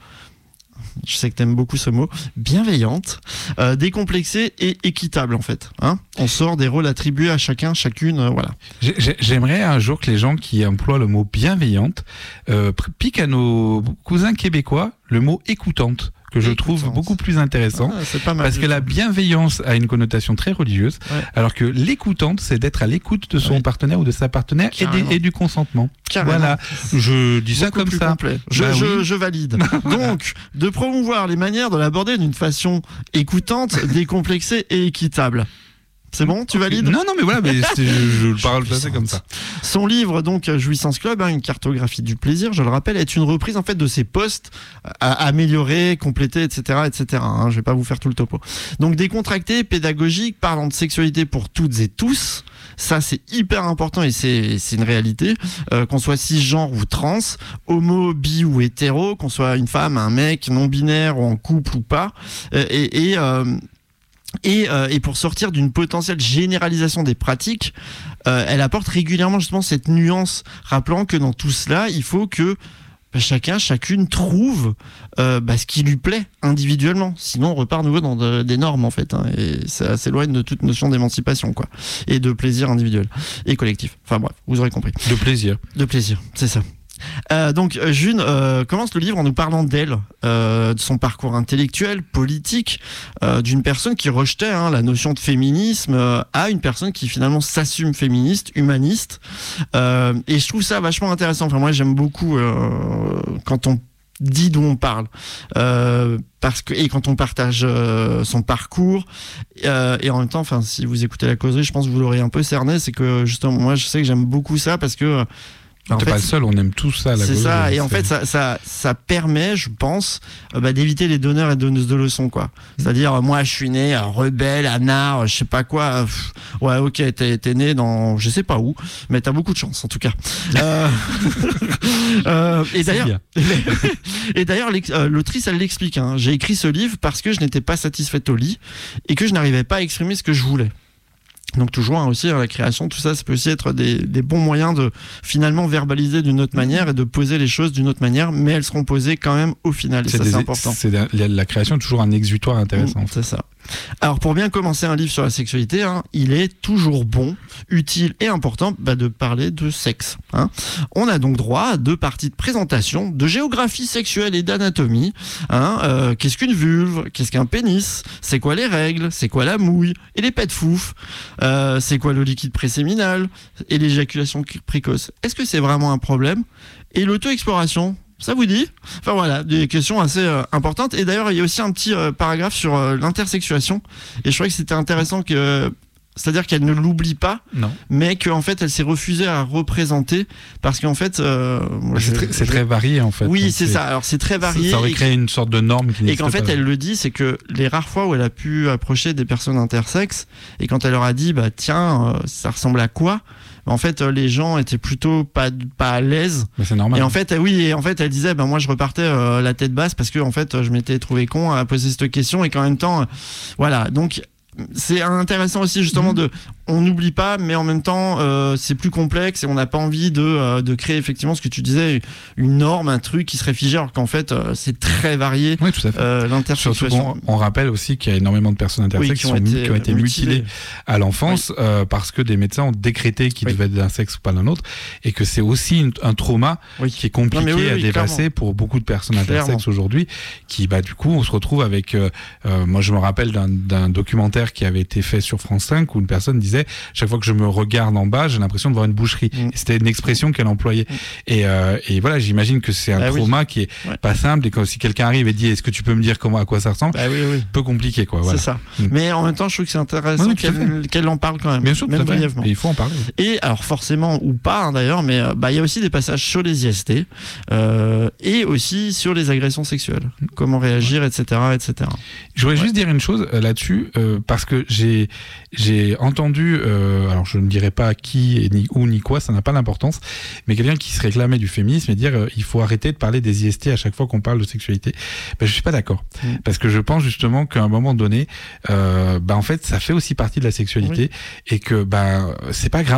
je sais que t'aimes beaucoup ce mot, bienveillante, euh, décomplexée et équitable en fait. Hein, on sort des rôles attribués à chacun, chacune, euh, voilà. J'ai, j'aimerais un jour que les gens qui emploient le mot bienveillante euh, piquent à nos cousins québécois le mot écoutante, que je Écoutante. trouve beaucoup plus intéressant. Ah, c'est pas mal. Parce que la bienveillance a une connotation très religieuse, Ouais. alors que l'écoutante, c'est d'être à l'écoute de son Ouais. partenaire ou de sa partenaire et, Carrément. des- et du consentement. Carrément. Voilà, je dis ça Beaucoup comme plus ça. complet. Je, Bah je, oui. je valide. Donc, de promouvoir les manières de l'aborder d'une façon écoutante, décomplexée et équitable. C'est bon, tu valides? Non, non, mais voilà, mais c'est- je, je le parle placé comme ça. Son livre, donc, Jouissance Club, hein, une cartographie du plaisir, je le rappelle, est une reprise, en fait, de ses posts à améliorer, compléter, et cetera, et cetera. Hein, je vais pas vous faire tout le topo. Donc, décontracté, pédagogique, parlant de sexualité pour toutes et tous. Ça, c'est hyper important et c'est, c'est une réalité. Euh, qu'on soit cisgenre ou trans, homo, bi ou hétéro, qu'on soit une femme, un mec, non-binaire ou en couple ou pas. Euh, et, et, euh, Et, euh, et pour sortir d'une potentielle généralisation des pratiques, euh, elle apporte régulièrement justement cette nuance, rappelant que dans tout cela, il faut que bah, chacun, chacune trouve euh, bah, ce qui lui plaît individuellement. Sinon, on repart à nouveau dans de- des normes en fait, hein, et ça s'éloigne de toute notion d'émancipation, quoi, et de plaisir individuel et collectif. Enfin bref, vous aurez compris. De plaisir. De plaisir, c'est ça. Euh, donc euh, June euh, commence le livre en nous parlant d'elle, euh, de son parcours intellectuel, politique, euh, d'une personne qui rejetait hein, la notion de féminisme euh, à une personne qui finalement s'assume féministe, humaniste. Euh, et je trouve ça vachement intéressant. Enfin moi j'aime beaucoup euh, quand on dit d'où on parle, euh, parce que et quand on partage euh, son parcours euh, et en même temps, enfin si vous écoutez la causerie, je pense que vous l'aurez un peu cerné, c'est que justement moi je sais que j'aime beaucoup ça parce que en T'es fait, pas le seul, on aime tout ça. La c'est gauche, ça, et en c'est- fait, ça, ça, ça permet, je pense, euh, bah, d'éviter les donneurs et donneuses de leçons, quoi. C'est-à-dire, euh, moi, je suis né euh, rebelle, anard, je sais pas quoi. euh, pff, ouais, ok, t'es, t'es né dans, je sais pas où, mais t'as beaucoup de chance, en tout cas. Euh, euh, et C'est d'ailleurs, bien. et d'ailleurs, l'ex- euh, l'autrice, elle l'explique. Hein. J'ai écrit ce livre parce que je n'étais pas satisfaite au lit et que je n'arrivais pas à exprimer ce que je voulais. Donc toujours hein, aussi hein, la création, tout ça, ça peut aussi être des, des bons moyens de finalement verbaliser d'une autre manière et de poser les choses d'une autre manière, mais elles seront posées quand même au final. Et C'est ça, des- c'est important. c'est la, la création est toujours un exutoire intéressant. Mmh, c'est ça. Alors pour bien commencer un livre sur la sexualité, hein, il est toujours bon, utile et important bah, de parler de sexe. Hein. On a donc droit à deux parties de présentation, de géographie sexuelle et d'anatomie. Hein, euh, qu'est-ce qu'une vulve? Qu'est-ce qu'un pénis? C'est quoi les règles? C'est quoi la mouille? Et les pets fouf? euh, C'est quoi le liquide préséminal? Et l'éjaculation précoce? Est-ce que c'est vraiment un problème? Et l'auto-exploration? Ça vous dit? Enfin voilà, des questions assez euh, importantes. Et d'ailleurs, il y a aussi un petit euh, paragraphe sur euh, l'intersexuation. Et je trouvais que c'était intéressant que, c'est-à-dire qu'elle ne l'oublie pas, Non. mais qu'en fait, elle s'est refusée à représenter parce qu'en fait, euh, moi, C'est je- très, c'est je- très varié en fait. Oui, Donc, c'est ça. Alors c'est très varié. Ça aurait et- créé une sorte de norme qui et n'existe qu'en fait, pas. elle le dit, c'est que les rares fois où elle a pu approcher des personnes intersexes, et quand elle leur a dit, bah tiens, euh, ça ressemble à quoi? En fait, euh, les gens étaient plutôt pas pas à l'aise. Mais c'est normal. Et en fait, euh, oui, et en fait, elle disait, ben moi, je repartais euh, la tête basse parce que en fait, je m'étais trouvé con à poser cette question et qu'en même temps, euh, voilà. Donc, c'est intéressant aussi justement de, on n'oublie pas, mais en même temps, euh, c'est plus complexe et on n'a pas envie de euh, de créer effectivement ce que tu disais, une norme, un truc qui serait figé, alors qu'en fait, euh, c'est très varié. Oui, tout à fait. Euh, Surtout l'intersexuation. qu'on on rappelle aussi qu'il y a énormément de personnes intersexes Oui, qui, sont, mu- qui ont été mutilées à l'enfance euh, parce que des médecins ont décrété qu'ils Oui. devaient être d'un sexe ou pas d'un autre, et que c'est aussi une- un trauma Oui. qui est compliqué Non, mais oui, à oui, dépasser clairement. pour beaucoup de personnes Clairement. intersexes aujourd'hui, qui bah du coup on se retrouve avec euh, euh, moi je me rappelle d'un d'un documentaire qui avait été fait sur France cinq où une personne disait chaque fois que je me regarde en bas j'ai l'impression de voir une boucherie. Mm. Et c'était une expression qu'elle employait. Mm. Et, euh, et voilà, j'imagine que c'est un Bah oui. trauma qui est Ouais. pas simple, et quand si quelqu'un arrive et dit est-ce que tu peux me dire comment à quoi ça ressemble, Bah oui, oui. peu compliqué quoi. Voilà. C'est ça. Mm. Mais en même temps, je trouve que c'est intéressant Oui, tout à qu'elle qu'elle en parle quand même. Bien sûr, tout même à fait. brièvement. Et il faut en parler. Et alors forcément ou pas hein, d'ailleurs, mais euh, bah il y a aussi des passages sur les I S T euh, et aussi sur les agressions sexuelles, comment réagir, et cetera, et cetera. Je voudrais Ouais. juste dire une chose euh, là-dessus, euh, parce que j'ai j'ai entendu, euh, alors je ne dirais pas qui et ni où ni quoi, ça n'a pas d'importance, mais quelqu'un qui se réclamait du féminisme et dire euh, il faut arrêter de parler des I S T à chaque fois qu'on parle de sexualité. Ben, je suis pas d'accord, Mm. parce que je pense justement qu'à un moment donné, euh, bah en fait ça fait aussi partie de la sexualité et que bah c'est pas grave.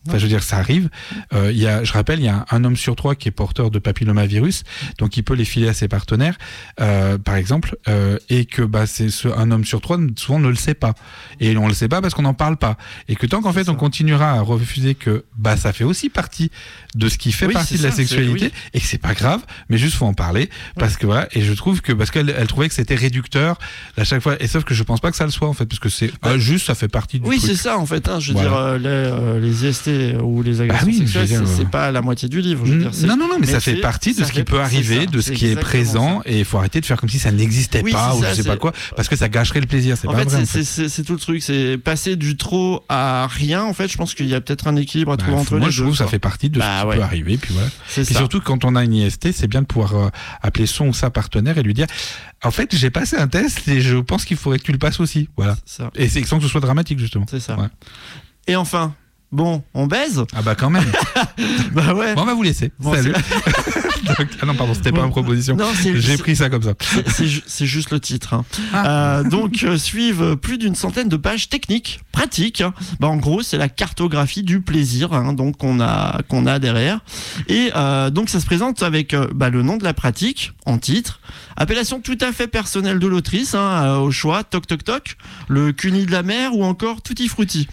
Enfin, je veux dire, ça arrive. Euh, il y a, je rappelle, il y a un, un homme sur trois qui est porteur de papillomavirus, donc il peut les filer à ses partenaires, euh, par exemple, euh, et que bah, c'est ce, un homme sur trois souvent ne le sait pas. Et on le sait pas parce qu'on n'en parle pas. Et que tant qu'en fait on continuera à refuser que bah ça fait aussi partie de ce qui fait oui, partie de ça, la sexualité, oui. et que c'est pas grave, mais juste faut en parler parce oui. que voilà. Et je trouve que parce qu'elle elle trouvait que c'était réducteur à chaque fois, et sauf que je pense pas que ça le soit en fait, parce que c'est bah, euh, juste ça fait partie du oui truc. C'est ça en fait. Hein, je veux voilà. dire euh, les, euh, les I S T ou les agressions bah oui, sexuelles, c'est, c'est pas la moitié du livre. Je veux dire, c'est... Non, non, non, mais, mais ça fait c'est, partie de ce qui peut arriver, ça, de ce qui est présent, ça. Et il faut arrêter de faire comme si ça n'existait oui, pas ou ça, je sais c'est... pas quoi, parce que ça gâcherait le plaisir. C'est en pas fait, vrai, c'est, en fait. C'est, c'est, c'est tout le truc, c'est passer du trop à rien. En fait, je pense qu'il y a peut-être un équilibre à trouver bah, entre moi, les deux. Moi, je trouve que ça fait partie de bah, ce qui ouais. peut arriver, puis voilà. C'est et ça. surtout quand on a une I S T, c'est bien de pouvoir euh, appeler son ou sa partenaire et lui dire, en fait, j'ai passé un test et je pense qu'il faudrait que tu le passes aussi. Voilà. C'est ça. Et c'est sans que ce soit dramatique justement. C'est ça. Ouais. Et enfin. Bon, on baise ? Ah bah quand même. Bah ouais. Bon, on va vous laisser. Bon, salut. Donc, ah non, pardon, c'était bon. Pas une proposition. Non, c'est, J'ai c'est, pris ça comme ça. C'est, c'est, c'est juste le titre. Hein. Ah. Euh, donc, euh, suivent plus d'une centaine de pages techniques, pratiques. Hein. Bah, en gros, c'est la cartographie du plaisir hein, donc qu'on a, qu'on a derrière. Et euh, donc, ça se présente avec euh, bah, le nom de la pratique en titre, appellation tout à fait personnelle de l'autrice, hein, euh, au choix, toc toc toc, le cuni de la mer ou encore tutti frutti.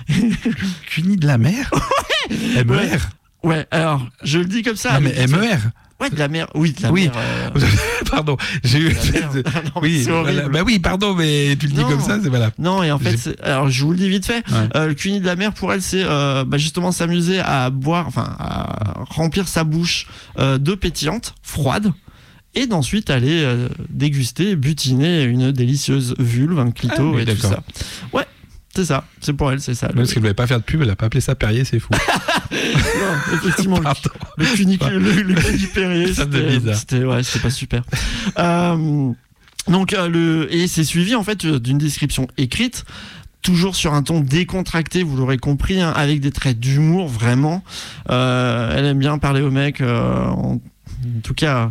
Cuni de la mer ? Ouais. M E R ouais. ouais, alors, je le dis comme ça. Non, mais M E R Ouais, de la mer. Oui, de la oui. mer. Euh... pardon, j'ai eu. non, oui, c'est voilà. Bah oui, pardon, mais tu le dis non. Comme ça, c'est voilà. Non, et en fait, c'est... alors je vous le dis vite fait. Ouais. Euh, le cuni de la mer, pour elle, c'est euh, bah, justement s'amuser à boire, enfin, à remplir sa bouche euh, d'eau pétillante, froide. Et d'ensuite aller euh, déguster, butiner une délicieuse vulve, un clito ah, oui, et d'accord. Tout ça. Ouais. C'est ça, c'est pour elle, c'est ça. Parce qu'elle ne voulait pas faire de pub, elle n'a pas appelé ça Perrier, c'est fou. Non, effectivement, le, le cuni le, le cuni Perrier, c'était, c'était, ouais, c'était pas super. euh, donc, euh, le, et c'est suivi en fait d'une description écrite, toujours sur un ton décontracté, vous l'aurez compris, hein, avec des traits d'humour, vraiment. Euh, elle aime bien parler aux mecs, euh, en, en tout cas...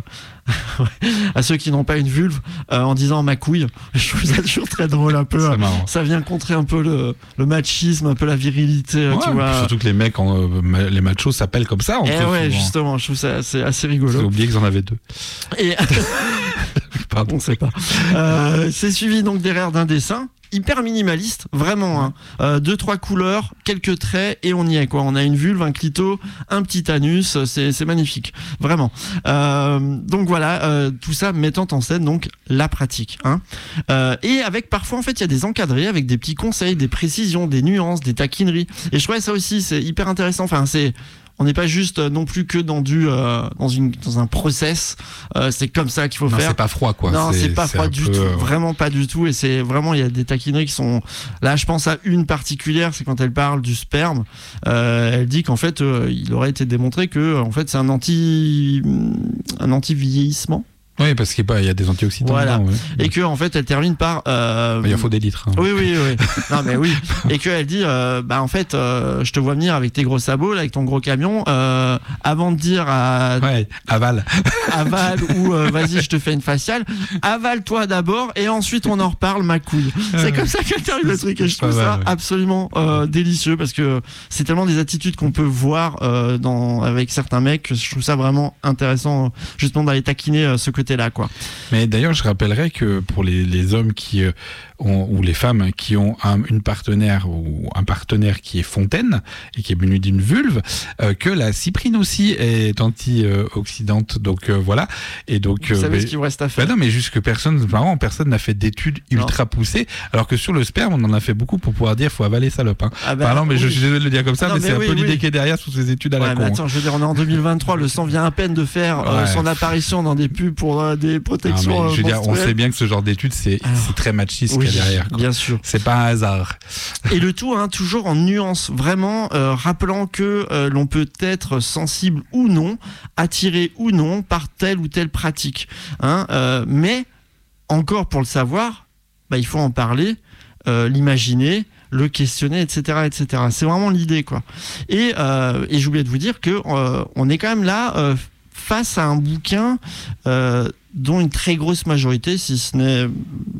à ceux qui n'ont pas une vulve euh, en disant ma couille. Je trouve ça toujours très drôle un peu. C'est marrant. Ça vient contrer un peu le, le machisme, un peu la virilité. Ouais, tu vois. Surtout que les mecs, en, euh, les machos s'appellent comme ça. Et eh ouais, souvent. Justement, je trouve ça c'est assez rigolo. J'ai oublié qu'ils en avaient deux. Et pardon, on sait pas. Euh, c'est suivi donc derrière d'un dessin. Hyper minimaliste, vraiment. Hein. Euh, deux, trois couleurs, quelques traits et on y est. Quoi. On a une vulve, un clito, un petit anus. C'est, c'est magnifique, vraiment. Euh, donc voilà, euh, tout ça mettant en scène donc la pratique. Hein. Euh, et avec parfois, en fait, il y a des encadrés avec des petits conseils, des précisions, des nuances, des taquineries. Et je trouvais ça aussi, c'est hyper intéressant. Enfin, c'est... On n'est pas juste non plus que dans du euh, dans une dans un process. Euh, c'est comme ça qu'il faut non, faire. C'est pas froid quoi. Non, c'est, c'est pas c'est froid du peu... tout. Vraiment pas du tout. Et c'est vraiment il y a des taquineries qui sont. Là, je pense à une particulière, c'est quand elle parle du sperme. Euh, elle dit qu'en fait, euh, il aurait été démontré que en fait c'est un anti un anti-vieillissement. Oui, parce qu'il y a des antioxydants. Voilà. Dedans, ouais. Et que en fait, elle termine par. Euh... Il en faut des litres. Hein. Oui, oui, oui. Non, mais oui. Et que elle dit, euh, bah en fait, euh, je te vois venir avec tes gros sabots, là, avec ton gros camion, euh, avant de dire à. Ouais, avale. Avale ou euh, vas-y, je te fais une faciale. Avale-toi d'abord et ensuite on en reparle, ma couille. C'est comme ça qu'elle termine le truc et je trouve ça mal, ouais. absolument euh, délicieux parce que c'est tellement des attitudes qu'on peut voir euh, dans avec certains mecs que je trouve ça vraiment intéressant, justement d'aller taquiner euh, ce côté. Là, quoi. Mais d'ailleurs, je rappellerai que pour les, les hommes qui euh, ont, ou les femmes qui ont un, une partenaire ou un partenaire qui est fontaine et qui est muni d'une vulve, euh, que la cyprine aussi est antioxydante. Donc euh, voilà. Et donc, vous euh, savez mais, ce qu'il vous reste à faire. Bah non, mais juste que personne, vraiment, personne n'a fait d'études ultra non. poussées. Alors que sur le sperme, on en a fait beaucoup pour pouvoir dire faut avaler salope. Hein. Ah bah, Pardon, mais oui. je suis désolé de le dire comme ça, ah non, mais, mais c'est oui, un peu oui. l'idée qui est derrière sous ces études à ouais, la mais con. Attends, je veux dire, on est en deux mille vingt-trois, le sang vient à peine de faire ouais. euh, son apparition dans des pubs pour euh, des protections. Non, mais, je veux dire, on sait bien que ce genre d'études, c'est, Alors, c'est très machiste oui, qu'il y a derrière. Quoi. Bien sûr. C'est pas un hasard. Et le tout, hein, toujours en nuance, vraiment, euh, rappelant que euh, l'on peut être sensible ou non, attiré ou non par telle ou telle pratique. Hein, euh, mais, encore pour le savoir, bah, il faut en parler, euh, l'imaginer, le questionner, et cetera, et cetera. C'est vraiment l'idée, quoi. Et, euh, et j'oubliais de vous dire que euh, on est quand même là euh, face à un bouquin euh, dont une très grosse majorité, si ce n'est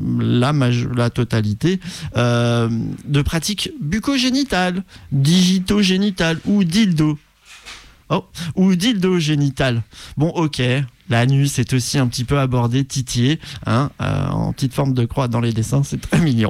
la, maj- la totalité euh, de pratiques bucco-génitales, digito-génitales ou dildo. Oh, ou dildo génital. Bon, ok, l'anus est aussi un petit peu abordé, titillé, hein, euh, en petite forme de croix dans les dessins, c'est très mignon.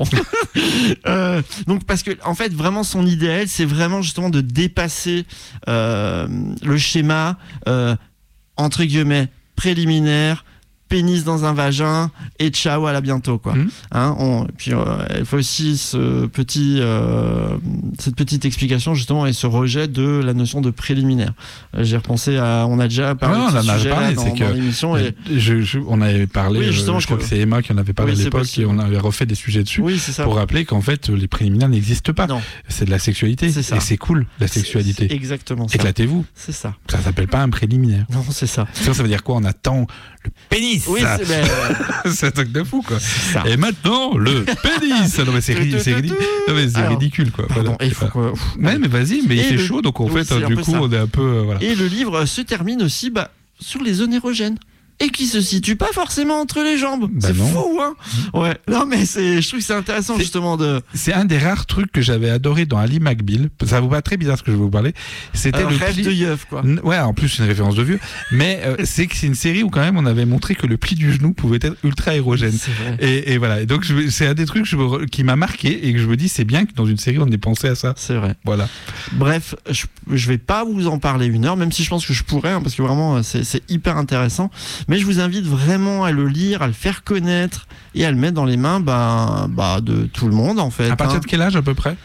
euh, donc, parce que, en fait, vraiment, son idéal, c'est vraiment justement de dépasser euh, le schéma, euh, entre guillemets, préliminaire, pénis dans un vagin et ciao, à la bientôt, quoi. Mmh. Hein, on, puis euh, il faut aussi ce petit, euh, cette petite explication justement et ce rejet de la notion de préliminaire. Euh, j'ai repensé à, on a déjà parlé ouais, de on ce en a sujet parlé, dans, c'est dans que l'émission. Et... je, je, on avait parlé, oui, justement, euh, je crois que... que c'est Emma qui en avait parlé oui, à l'époque et on avait refait des sujets dessus oui, c'est ça. Pour rappeler qu'en fait les préliminaires n'existent pas. Non. C'est de la sexualité c'est ça. Et c'est cool la sexualité. C'est exactement ça. Éclatez-vous. C'est ça. Ça s'appelle pas un préliminaire. Non, c'est ça. Ça, ça veut dire quoi? On attend le pénis. Oui, c'est, ben, c'est un truc de fou, quoi. Ça. Et maintenant, le pénis. Non, mais c'est, ri- c'est, ri- non, mais c'est Alors, ridicule, quoi. Pardon, voilà. il faut que... Ouais, mais vas-y, mais et il fait le... chaud, donc en oui, fait, du coup, ça. On est un peu. Euh, voilà. Et le livre se termine aussi bah, sur les zones érogènes. Et qui se situe pas forcément entre les jambes. Bah c'est non. fou, hein. Ouais. Non, mais c'est, je trouve que c'est intéressant, c'est, justement, de... C'est un des rares trucs que j'avais adoré dans Ali McBeal. Ça vous paraît très bizarre ce que je vais vous parler. C'était Alors, le rêve pli... de Yeuf, quoi. Ouais, en plus, c'est une référence de vieux. Mais euh, c'est que c'est une série où, quand même, on avait montré que le pli du genou pouvait être ultra érogène. C'est vrai. Et, et voilà. Et donc, je, c'est un des trucs je me, qui m'a marqué et que je me dis, c'est bien que dans une série, on ait pensé à ça. C'est vrai. Voilà. Bref, je, je vais pas vous en parler une heure, même si je pense que je pourrais, hein, parce que vraiment, c'est, c'est hyper intéressant. Mais je vous invite vraiment vraiment à le lire, à le faire connaître et à le mettre dans les mains bah, bah, de tout le monde en fait. À partir hein. de quel âge à peu près?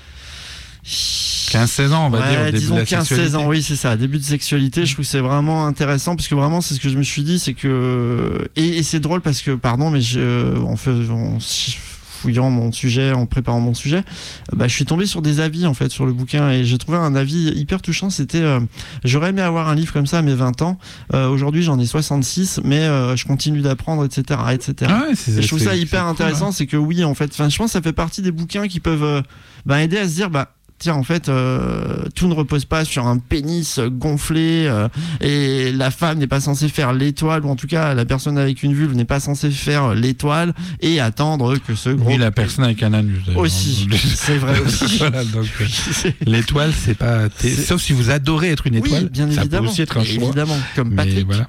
quinze seize ans on va ouais, dire au début disons de la quinze seize ans, oui c'est ça, début de sexualité. Je trouve que c'est vraiment intéressant parce que vraiment c'est ce que je me suis dit, c'est que et, et c'est drôle parce que pardon mais je, en faisant fouillant mon sujet, en préparant mon sujet, bah, je suis tombé sur des avis en fait sur le bouquin et j'ai trouvé un avis hyper touchant. C'était euh, j'aurais aimé avoir un livre comme ça à mes vingt ans. Euh, aujourd'hui j'en ai soixante-six, mais euh, je continue d'apprendre, et cetera, et cetera. Ah ouais, c'est, et je trouve c'est, ça hyper c'est intéressant, cool, hein. C'est que oui en fait, enfin je pense que ça fait partie des bouquins qui peuvent euh, bah, aider à se dire bah tiens, en fait, euh, tout ne repose pas sur un pénis gonflé euh, et la femme n'est pas censée faire l'étoile, ou en tout cas, la personne avec une vulve n'est pas censée faire l'étoile et attendre que ce gros... Oui, la personne avec un anus. Aussi, c'est vrai aussi. Voilà, donc, c'est... l'étoile, c'est pas... C'est... Sauf si vous adorez être une étoile, oui, bien ça évidemment. peut aussi être un choix. Évidemment, comme mais Patrick. Voilà.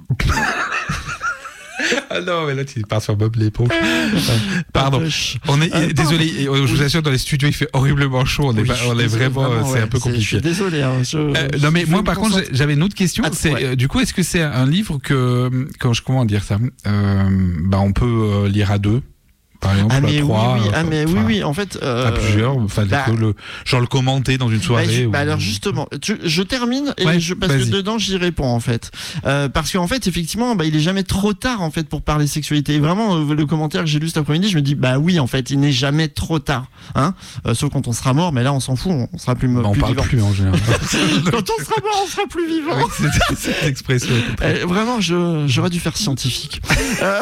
Ah non, mais là tu pars sur Bob l'éponge. Pardon. On est euh, désolé. Je vous assure, dans les studios, il fait horriblement chaud. On est, oui, pas, on est vraiment, vraiment, c'est ouais, un peu compliqué. Je suis désolé. Hein, je, euh, non, mais moi, par contre, j'avais une autre question. Ah, c'est, ouais. euh, du coup, est-ce que c'est un livre que, quand je comment dire ça, euh, bah, on peut euh, lire à deux? Par exemple, ah mais, trois, oui, oui. Ah mais enfin, oui, oui, en fait... Euh, à plusieurs, enfin, bah, le, genre le commenter dans une soirée. Bah, je, ou... bah alors justement, tu, je termine, et ouais, je, parce vas-y. que dedans j'y réponds en fait. Euh, parce qu'en fait, effectivement, bah, il est jamais trop tard en fait pour parler sexualité. Et vraiment, le commentaire que j'ai lu cet après-midi, je me dis, bah oui, en fait, il n'est jamais trop tard. Hein euh, sauf quand on sera mort, mais là on s'en fout, on sera plus, bah, on plus parle vivant. plus en général. Quand on sera mort, on sera plus vivant. Avec cette, cette expression. Euh, vraiment, je, j'aurais dû faire scientifique. euh...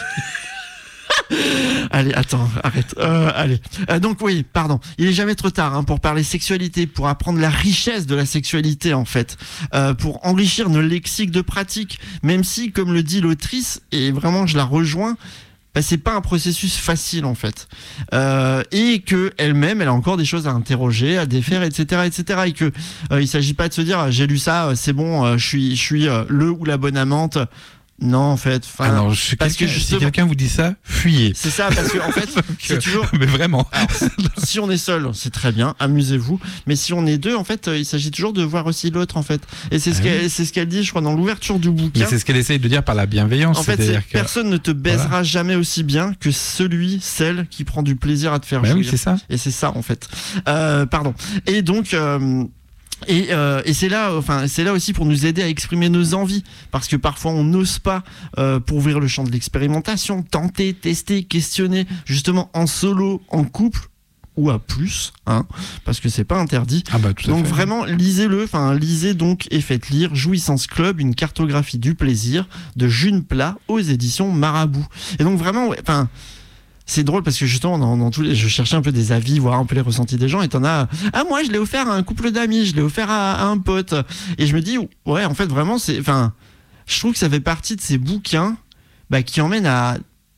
Allez, attends, arrête. Euh, allez. Euh, donc oui, pardon. Il est jamais trop tard hein, pour parler sexualité, pour apprendre la richesse de la sexualité en fait, euh, pour enrichir nos lexiques de pratique. Même si, comme le dit l'autrice, et vraiment je la rejoins, bah, c'est pas un processus facile en fait, euh, et que elle-même, elle a encore des choses à interroger, à défaire, et cetera, et cetera. Et que euh, il s'agit pas de se dire j'ai lu ça, c'est bon, euh, je suis, je suis euh, le ou la bonne amante. Non, en fait. Ah non, je parce que justement, si quelqu'un vous dit ça, fuyez. C'est ça, parce que en fait, c'est toujours. Mais vraiment. Alors, si on est seul, c'est très bien, amusez-vous. Mais si on est deux, en fait, il s'agit toujours de voir aussi l'autre, en fait. Et c'est ce ah qu'elle, oui. c'est ce qu'elle dit, je crois, dans l'ouverture du bouquin. Mais c'est ce qu'elle essaye de dire par la bienveillance. En fait, c'est que... personne ne te baisera voilà. jamais aussi bien que celui, celle qui prend du plaisir à te faire bah jouir. Oui, c'est ça. Et c'est ça, en fait. Euh, pardon. Et donc. Euh, Et, euh, et c'est là, enfin, c'est là aussi pour nous aider à exprimer nos envies, parce que parfois on n'ose pas euh, pour ouvrir le champ de l'expérimentation, tenter, tester, questionner, justement en solo, en couple ou à plus, hein, parce que c'est pas interdit. Ah bah, tout à donc fait. vraiment, lisez-le, enfin lisez donc et faites lire Jouissance Club, une cartographie du plaisir de June Plat aux éditions Marabout. Et donc vraiment, enfin. Ouais, c'est drôle parce que justement dans, dans tous les, je cherchais un peu des avis, voir un peu les ressentis des gens et t'en as ah moi je l'ai offert à un couple d'amis, je l'ai offert à, à un pote et je me dis ouais en fait vraiment c'est enfin je trouve que ça fait partie de ces bouquins bah, qui emmènent à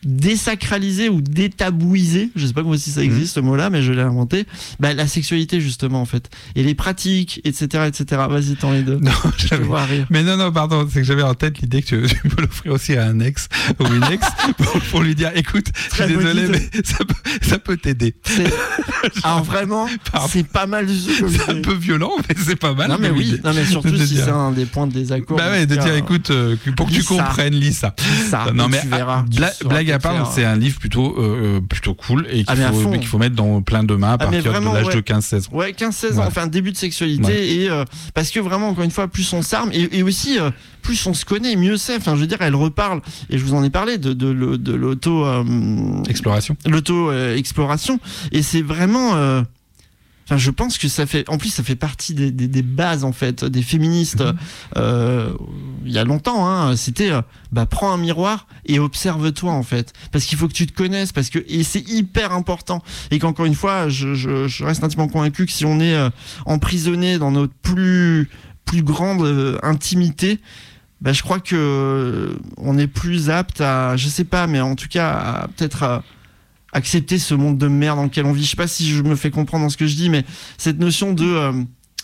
désacraliser ou détabouiser, je sais pas comment si ça existe mmh. ce mot-là, mais je l'ai inventé, bah, la sexualité justement en fait, et les pratiques, et cetera, et cetera. Vas-y, t'en les deux. Non, j'avais... Mais non, non, pardon, c'est que j'avais en tête l'idée que tu, tu peux l'offrir aussi à un ex ou une ex pour, pour lui dire, écoute, je suis désolé, mais ça peut, ça peut t'aider. C'est... Alors vraiment, pardon. C'est pas mal du tout. C'est un peu violent, mais c'est pas mal. Non mais oui, non mais surtout si dire... c'est un des points de désaccord. Bah ouais, de dire, écoute, euh, pour que tu ça. comprennes, lis ça. ça non mais tu verras, bla- tu blague à part, c'est un livre plutôt euh, plutôt cool et qu'il, ah, faut, qu'il faut mettre dans plein de mains à ah, partir vraiment, de l'âge ouais. de quinze seize ans. Ouais, quinze seize ans, ouais. enfin début de sexualité ouais. et euh, parce que vraiment encore une fois plus on s'arme et, et aussi euh, plus on se connaît, mieux c'est. Enfin, je veux dire, elle reparle et je vous en ai parlé de de, de, de l'auto euh, exploration, l'auto euh, exploration et c'est vraiment euh, Enfin, je pense que ça fait, en plus, ça fait partie des, des, des bases en fait des féministes. Mmh. Euh, il y a longtemps, hein, c'était, euh, bah, prends un miroir et observe-toi en fait, parce qu'il faut que tu te connaisses, parce que et c'est hyper important. Et qu'encore une fois, je, je, je reste intimement convaincu que si on est euh, emprisonné dans notre plus plus grande euh, intimité, bah, je crois que euh, on est plus apte à, je sais pas, mais en tout cas, à, peut-être à accepter ce monde de merde dans lequel on vit. Je sais pas si je me fais comprendre dans ce que je dis, mais cette notion de... Euh,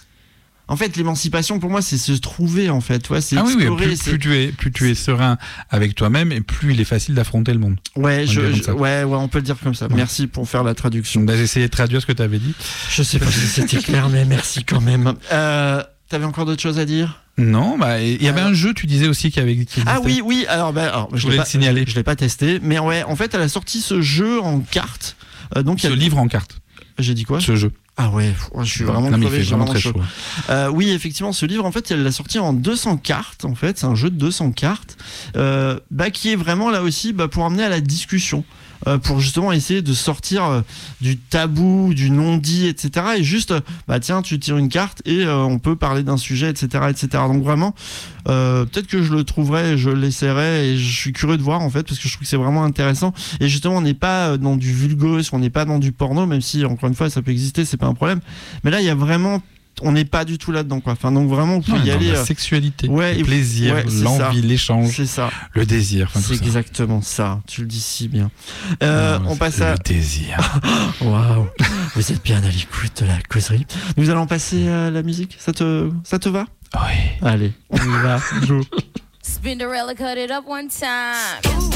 en fait, l'émancipation, pour moi, c'est se trouver, en fait. Ouais, c'est ah explorer. Oui, oui, plus, c'est... Plus, tu es, plus tu es serein avec toi-même, et plus il est facile d'affronter le monde. Ouais, je, je, ouais, ouais, on peut le dire comme ça. Ouais. Merci pour faire la traduction. Bah, j'ai essayé de traduire ce que tu avais dit. Je sais pas si c'était clair, mais merci quand même. Euh, t'avais encore d'autres choses à dire ? Non, bah il y avait un jeu, tu disais aussi qu'il y avait. Qui ah oui, oui. Alors, bah, alors je, je voulais l'ai le signaler. Je l'ai pas testé, mais ouais, en fait, elle a sorti ce jeu en cartes. Euh, donc ce il y a... livre en cartes. J'ai dit quoi ? Ce jeu. Ah ouais, je suis vraiment non, crevé, il fait vraiment très chaud. chaud. Euh, oui, effectivement, ce livre, en fait, elle l'a sorti en deux cents cartes. En fait, c'est un jeu de deux cents cartes, euh, bah, qui est vraiment là aussi, bah, pour amener à la discussion. Euh, pour justement essayer de sortir euh, du tabou, du non-dit, et cetera. Et juste, euh, bah tiens, tu tires une carte et euh, on peut parler d'un sujet, et cetera, et cetera. Donc vraiment, euh, peut-être que je le trouverai, je l'essaierai et je suis curieux de voir en fait parce que je trouve que c'est vraiment intéressant. Et justement, on n'est pas dans du vulgos, on n'est pas dans du porno, même si encore une fois ça peut exister, c'est pas un problème. Mais là, il y a vraiment on n'est pas du tout là-dedans, quoi. Enfin, donc vraiment, vous pouvez y aller. La sexualité, ouais, le plaisir, ouais, l'envie, ça. l'échange, c'est ça. Le désir. C'est tout exactement ça. ça. Tu le dis si bien. Euh, non, on passe à le désir. Waouh, vous êtes bien à l'écoute de la causerie. Nous allons passer à la musique. Ça te, ça te va ? Oui. Allez, on y va. Joue. Spinderella cut it up one time.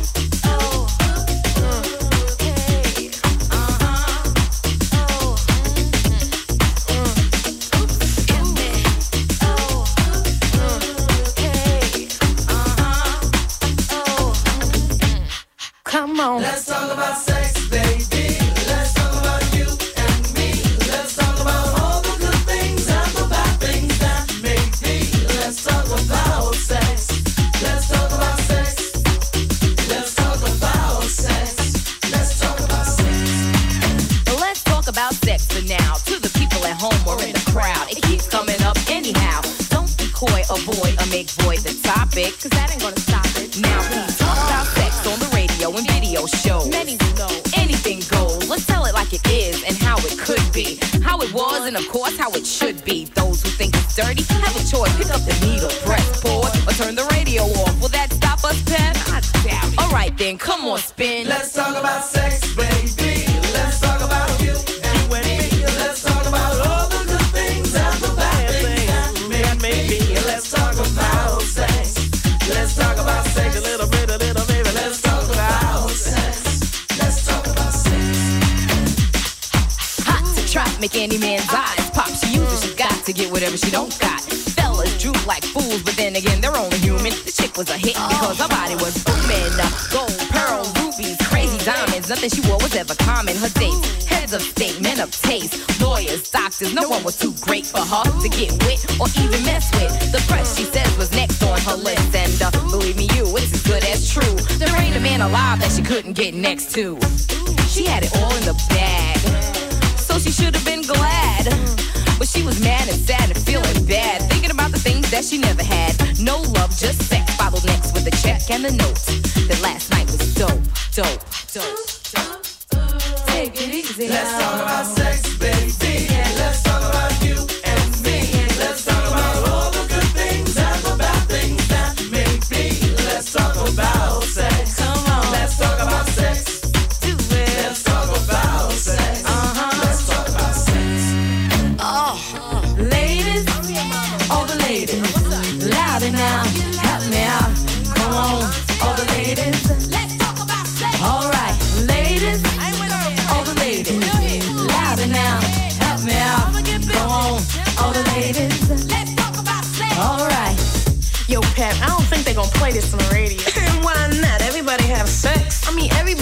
Come on. Let's talk about sex, baby. Let's talk about you and me. Let's talk about all the good things and the bad things that may be. Let's talk about sex. Let's talk about sex. Let's talk about sex. Let's talk about sex. Well, let's talk about sex for now. To the people at home or in the crowd, it keeps coming up anyhow. Don't be coy, avoid, or make void the topic, cause that ain't gonna stop it. Now please talk about sex on the radio and video shows. Many know anything goes. Let's tell it like it is and how it could be, how it was and of course how it should be. Those who think it's dirty have a choice. Pick up the needle, press pause, or turn the radio off. Will that stop us, Pep? I doubt it. All right then, come on, spin. Let's talk about sex, baby. Let's talk about you and me. Let's talk about all the good things and the bad things that may be. Let's talk about sex. Let's talk about sex a little bit, a little baby. Let's talk about sex. Let's talk about sex. Hot to trap, make any man's eyes pop. She uses, she got to get whatever she don't got. Fellas droop like fools, but then again, they're only human. The chick was a hit because her body was booming. Gold, pearl, rubies, crazy diamonds. Nothing she wore was ever common. Her dates, heads of state, men of taste, lawyers, doctors. No one was too great for her to get with or even mess with. The press, she says, was next on her list. And uh, believe me, you, it's as good as true. There ain't a man alive that she couldn't get next to. She had it all in the bag, so she should have been glad. But she was mad and sad and feeling bad, thinking about the things that she never had. No love, just sex, followed next with a check and a note that last night was dope, dope, dope, dope. Take it easy. Let's talk about sex, baby. Let's talk about you and me. Let's talk about all the good things and the bad things that may be. Let's talk about sex. Come on. Let's talk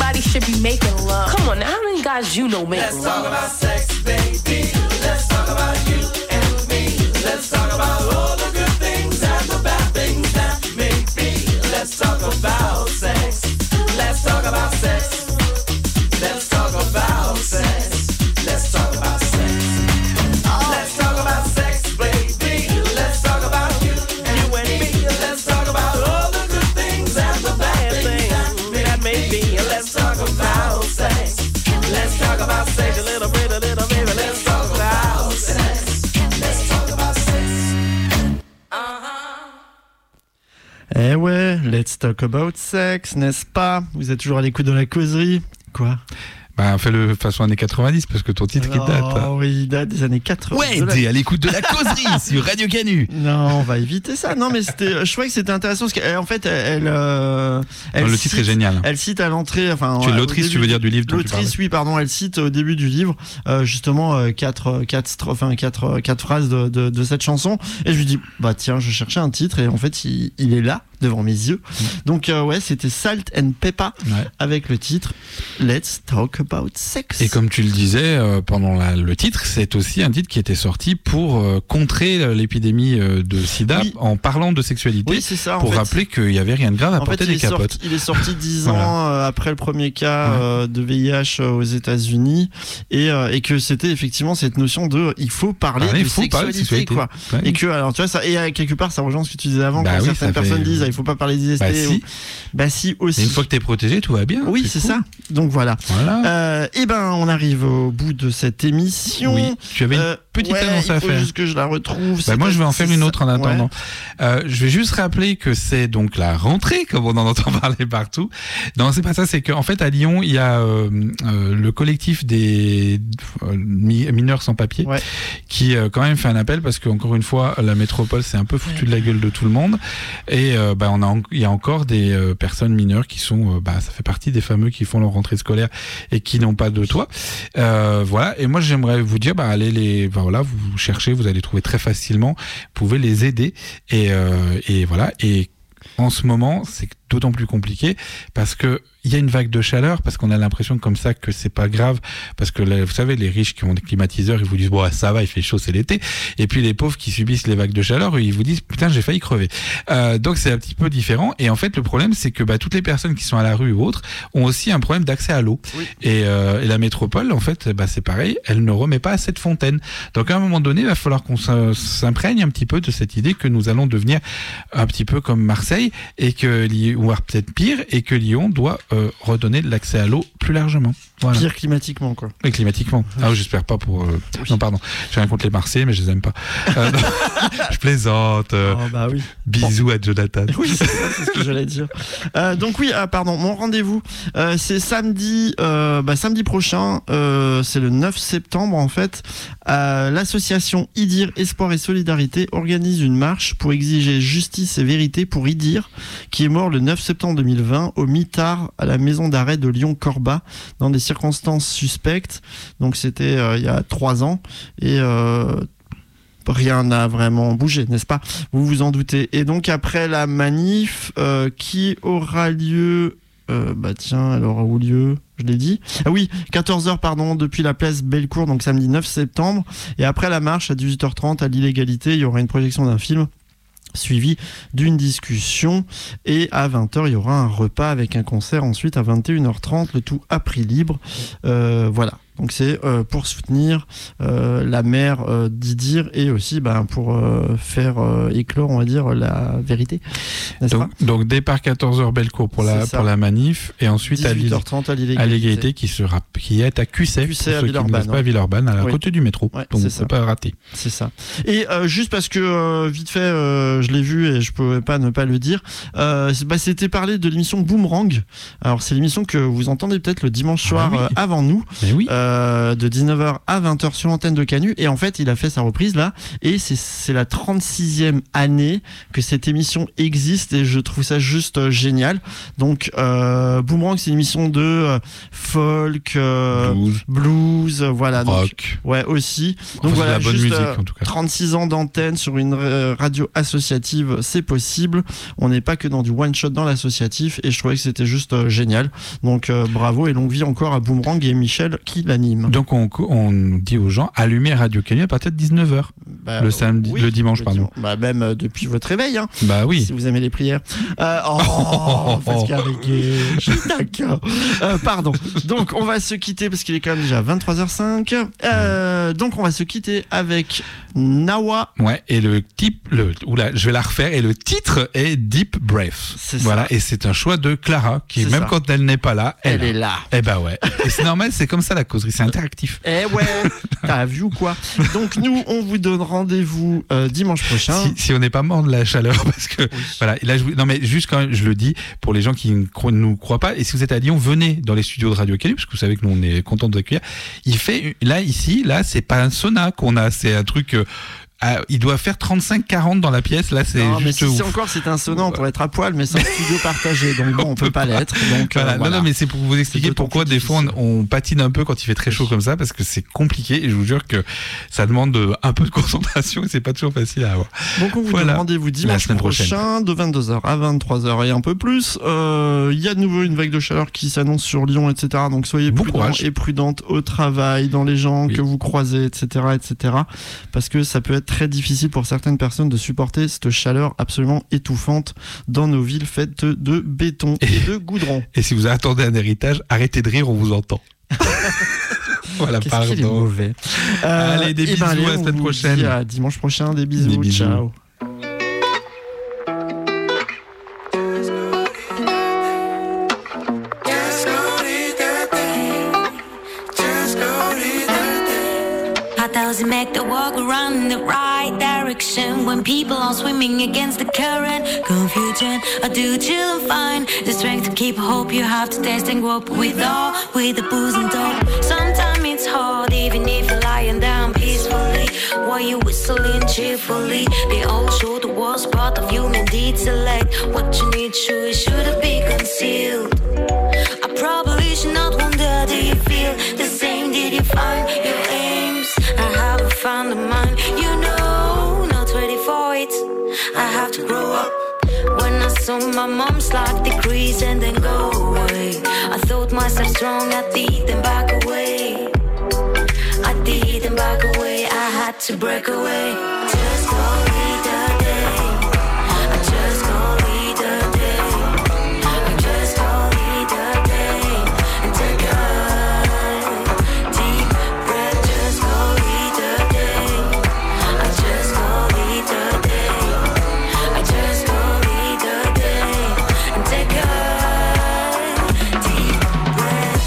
everybody should be making love. Come on, now, how many guys you know make Let's love? talk about sex, baby. Let's talk about you and me. Let's talk about all the good things and the bad things that may be. Let's talk about sex. Let's talk about sex. Let's talk about sex. Let's talk about sex. Let's talk about sex, baby. Let's talk about you and you and me. Let's talk about all the good things and the bad things that may be. Let's talk about sex. Let's talk about sex a little bit, a little bit. Let's talk about sex. Let's talk about sex. Eh ouais, let's talk about sex, n'est-ce pas? Vous êtes toujours à l'écoute de la causerie. Quoi? Bah, fais-le façon années quatre-vingt-dix parce que ton titre il date. Oh oui, il date des années quatre-vingts. Ouais, De la- t'es à l'écoute de la causerie sur Radio Canu. Non, on va éviter ça. Non, mais c'était, je trouvais que c'était intéressant parce qu'en fait, elle, euh, elle Non, le titre cite- est génial. Elle cite à l'entrée, enfin, Tu es au l'autrice, début- tu veux dire, du livre dont tu L'autrice, parlais. oui, pardon, elle cite au début du livre euh, justement euh, quatre, quatre, stro- enfin quatre, euh, quatre phrases de, de, de cette chanson. Et je lui dis, bah tiens, je cherchais un titre et en fait, il, il est là devant mes yeux. Donc euh, ouais, c'était Salt and Pepper Ouais. avec le titre Let's Talk About Sex. Et comme tu le disais euh, pendant la- le titre, c'est aussi un titre qui était sorti pour euh, contrer euh, l'épidémie euh, de sida Oui. en parlant de sexualité, Oui, c'est ça. en pour fait. rappeler qu'il n'y avait rien de grave à En porter fait, il des est, capotes. sorti, il est sorti dix Voilà. ans euh, après le premier cas Ouais. euh, de V I H euh, aux États-Unis et, euh, et que c'était effectivement cette notion de il faut parler Parler, de il faut parler sexualité, de sexualité. quoi. Ouais. Et que alors tu vois ça et euh, quelque part ça rejoint ce que tu disais avant Bah quand oui, certaines ça fait- personnes disent ah, il faut pas parler d'I S T. Bah si. ou- Bah si aussi. Mais une fois que t'es protégé, tout va bien. Oui, c'est cool. ça. Donc voilà. Voilà. Euh, et ben on arrive au bout de cette émission. Oui, tu avais Euh, une petite ouais, annonce à il faut faire. juste que je la retrouve. Bah C'est moi, pas- je vais en faire c'est une ça. autre en Ouais. attendant. Euh, je vais juste rappeler que c'est donc la rentrée, comme on en entend parler partout. Non, c'est pas ça. C'est qu'en fait, à Lyon, il y a euh, euh, le collectif des euh, mi- mineurs sans papier Ouais. qui euh, quand même fait un appel parce que encore une fois, la métropole s'est un peu foutu de la gueule de tout le monde. Et euh, bah, on a, en- il y a encore des euh, personnes mineures qui sont, euh, bah, ça fait partie des fameux qui font leur rentrée scolaire et qui n'ont pas de toit. Euh, voilà. Et moi, j'aimerais vous dire, bah, allez les, bah, voilà, vous cherchez, vous allez trouver très facilement. Vous pouvez les aider. Et, euh, et voilà. Et en ce moment, c'est d'autant plus compliqué parce que il y a une vague de chaleur, parce qu'on a l'impression comme ça que c'est pas grave, parce que là, vous savez, les riches qui ont des climatiseurs, ils vous disent bon, ça va, il fait chaud, c'est l'été. Et puis les pauvres qui subissent les vagues de chaleur, ils vous disent putain, j'ai failli crever. Euh, donc c'est un petit peu différent. Et en fait, le problème, c'est que bah, toutes les personnes qui sont à la rue ou autres ont aussi un problème d'accès à l'eau. Oui. Et, euh, et la métropole, en fait, bah, c'est pareil, elle ne remet pas assez de fontaines. Donc à un moment donné, il va falloir qu'on s'im- s'imprègne un petit peu de cette idée que nous allons devenir un petit peu comme Marseille, et que Lyon, ou peut-être pire, et que Lyon doit euh, redonner de l'accès à l'eau plus largement. Voilà. Pire climatiquement quoi. Et climatiquement. Ah, oui, j'espère pas pour. Euh... Non, pardon. J'ai rien contre les Marseillais, mais je les aime pas. Euh, non, je plaisante. Euh, Oh, bah oui. bisous à Jonathan. Oui, c'est ça, c'est ce que j'allais dire. Euh, donc oui, ah, pardon, mon rendez-vous, euh, c'est samedi, euh, bah, samedi prochain, euh, c'est le neuf septembre en fait. Euh, l'association Idir Espoir et Solidarité organise une marche pour exiger justice et vérité pour Idir, qui est mort le neuf septembre deux mille vingt au mitard à la maison d'arrêt de Lyon-Corba dans des circonstances suspectes. Donc c'était euh, il y a trois ans et euh, rien n'a vraiment bougé, n'est-ce pas? Vous vous en doutez. Et donc après la manif euh, qui aura lieu, euh, bah tiens, elle aura eu lieu, je l'ai dit. Ah oui, quatorze heures pardon, depuis la place Bellecour, donc samedi neuf septembre. Et après la marche à dix-huit heures trente à l'Illégalité, il y aura une projection d'un film suivi d'une discussion, et à vingt heures il y aura un repas avec un concert ensuite à vingt et une heures trente, le tout à prix libre. Euh, voilà, donc c'est euh, pour soutenir euh, la mère euh, d'Idir et aussi ben, pour euh, faire euh, éclore on va dire la vérité, n'est-ce pas? Donc, donc départ quatorze heures Bellecour pour la, C'est ça. pour la manif, et ensuite à dix-huit l'I- heures trente à à l'Illégalité. l'égalité qui, sera, qui est à Cusset, Cusset, pour à ceux qui ne Villeurbanne, connaissent pas, ouais. Villeurbanne, à la Oui. côté du métro. Ouais, donc c'est on ça. peut pas rater. C'est ça. Et euh, juste parce que euh, vite fait, euh, je l'ai vu et je pouvais pas ne pas le dire. Euh, c'est- bah, c'était parlé de l'émission Boomerang. Alors c'est l'émission que vous entendez peut-être le dimanche soir Ah oui. euh, avant nous. Mais oui. Euh, euh, de dix-neuf heures à vingt heures sur l'antenne de Canu. Et en fait, il a fait sa reprise là. Et c'est, c'est la trente-sixième année que cette émission existe. Et je trouve ça juste euh, génial. Donc, euh, Boomerang, c'est une émission de euh, folk, euh, Blues. blues, euh, voilà. Donc, Rock. ouais, aussi. Enfin, Donc c'est voilà, de la bonne juste musique, euh, en tout cas. trente-six ans d'antenne sur une euh, radio associative, c'est possible. On n'est pas que dans du one-shot dans l'associatif. Et je trouvais que c'était juste euh, génial. Donc, euh, bravo et longue vie encore à Boomerang et Michel qui l'anime. Donc on, on dit aux gens, allumez Radio Canu à partir de dix-neuf heures. Bah, le samedi, oui, le dimanche, pardon. dimanche. Bah, même euh, depuis votre réveil, hein. Bah oui. Si vous aimez les prières. Euh, oh, Pascal Riquet, je suis d'accord. Euh, pardon. Donc, on va se quitter parce qu'il est quand même déjà vingt-trois heures cinq. Euh, donc, on va se quitter avec Nawa. Ouais, et le type, le, oula, je vais la refaire, et le titre est Deep Breath. C'est ça. Voilà, et c'est un choix de Clara, qui C'est même ça. quand elle n'est pas là, elle, Elle est là. Eh bah ouais. Et c'est normal, c'est comme ça la causerie, c'est interactif. Eh ouais, t'as vu ou quoi? Donc, nous, on vous donne rendez-vous euh, dimanche prochain. Si, si on n'est pas mort de la chaleur, parce que voilà, et là, je, vous- non mais juste quand même, je le dis pour les gens qui ne cro- nous croient pas. Et si vous êtes à Lyon, venez dans les studios de Radio Canu, parce que vous savez que nous on est content de vous accueillir. Il fait là ici, là, c'est pas un sauna qu'on a, c'est un truc. euh, ah, il doit faire trente-cinq quarante dans la pièce. Là, c'est Non, mais juste si ouf. c'est encore c'est un sauna, on pourrait être à poil, mais c'est un studio partagé, donc bon, on peut pas l'être. Donc Voilà. euh, voilà. Non, non, mais c'est pour vous expliquer d'autant pourquoi plus des fois difficile. on, on patine un peu quand il fait très chaud comme ça, parce que c'est compliqué et je vous jure que ça demande euh, un peu de concentration et c'est pas toujours facile à avoir. Donc on vous Voilà. donne rendez-vous dimanche semaine prochaine. prochain de vingt-deux heures à vingt-trois heures et un peu plus. Euh, Il y a de nouveau une vague de chaleur qui s'annonce sur Lyon, et cetera. Donc soyez Bon prudents courage. et prudentes au travail, dans les gens Oui. que vous croisez, et cetera, et cetera. Parce que ça peut être très difficile pour certaines personnes de supporter cette chaleur absolument étouffante dans nos villes faites de béton et, Et- de goudron. Et si vous attendez un héritage, arrêtez de rire, on vous entend. Voilà, Qu'est-ce qu'il est pardon. mauvais. Allez, des eh ben, bisous, à la on semaine vous prochaine. dit à dimanche prochain, des bisous. Des bisous. Ciao. Just go read the thing. Just go read the thing. How does it make the walk around in the right direction when people are swimming against the current? Confusion, I do chill and find the strength to keep hope. You have to test and grope with all, with the booze and dope. Sometimes it's hard, even if you're lying down peacefully, while you whistling cheerfully. They all show the worst part of human deeds. Select what you need, sure it should have been concealed. I probably should not wonder, do you feel the same? Did you find your aims? I haven't found the mine, you know, not ready for it. I have to grow up. When I saw my mom slide degrees and then go away, I thought myself strong, I didn't back away. I didn't back away, I had to break away. Just go read the day. I just go read the day. I just go read the day. And take a deep breath. Just go read the day. I just go read the day. I just go read the day. And take a deep breath.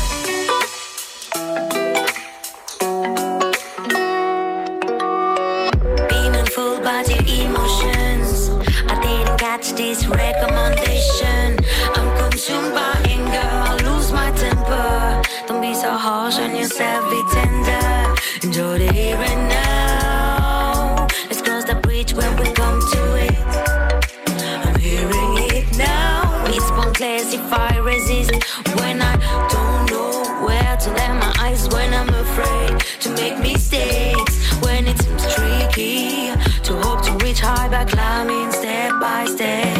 Being fooled by your emotions, I didn't catch this recommendation. I'm consumed by anger, I lose my temper. Don't be so harsh on yourself, be tender. Enjoy the here and now. Let's cross the bridge when we come to it. I'm hearing it now. It's pointless if I resist when I don't know where to let my eyes. When I'm afraid to make mistakes, when it seems tricky to hope to reach high by climbing step by step.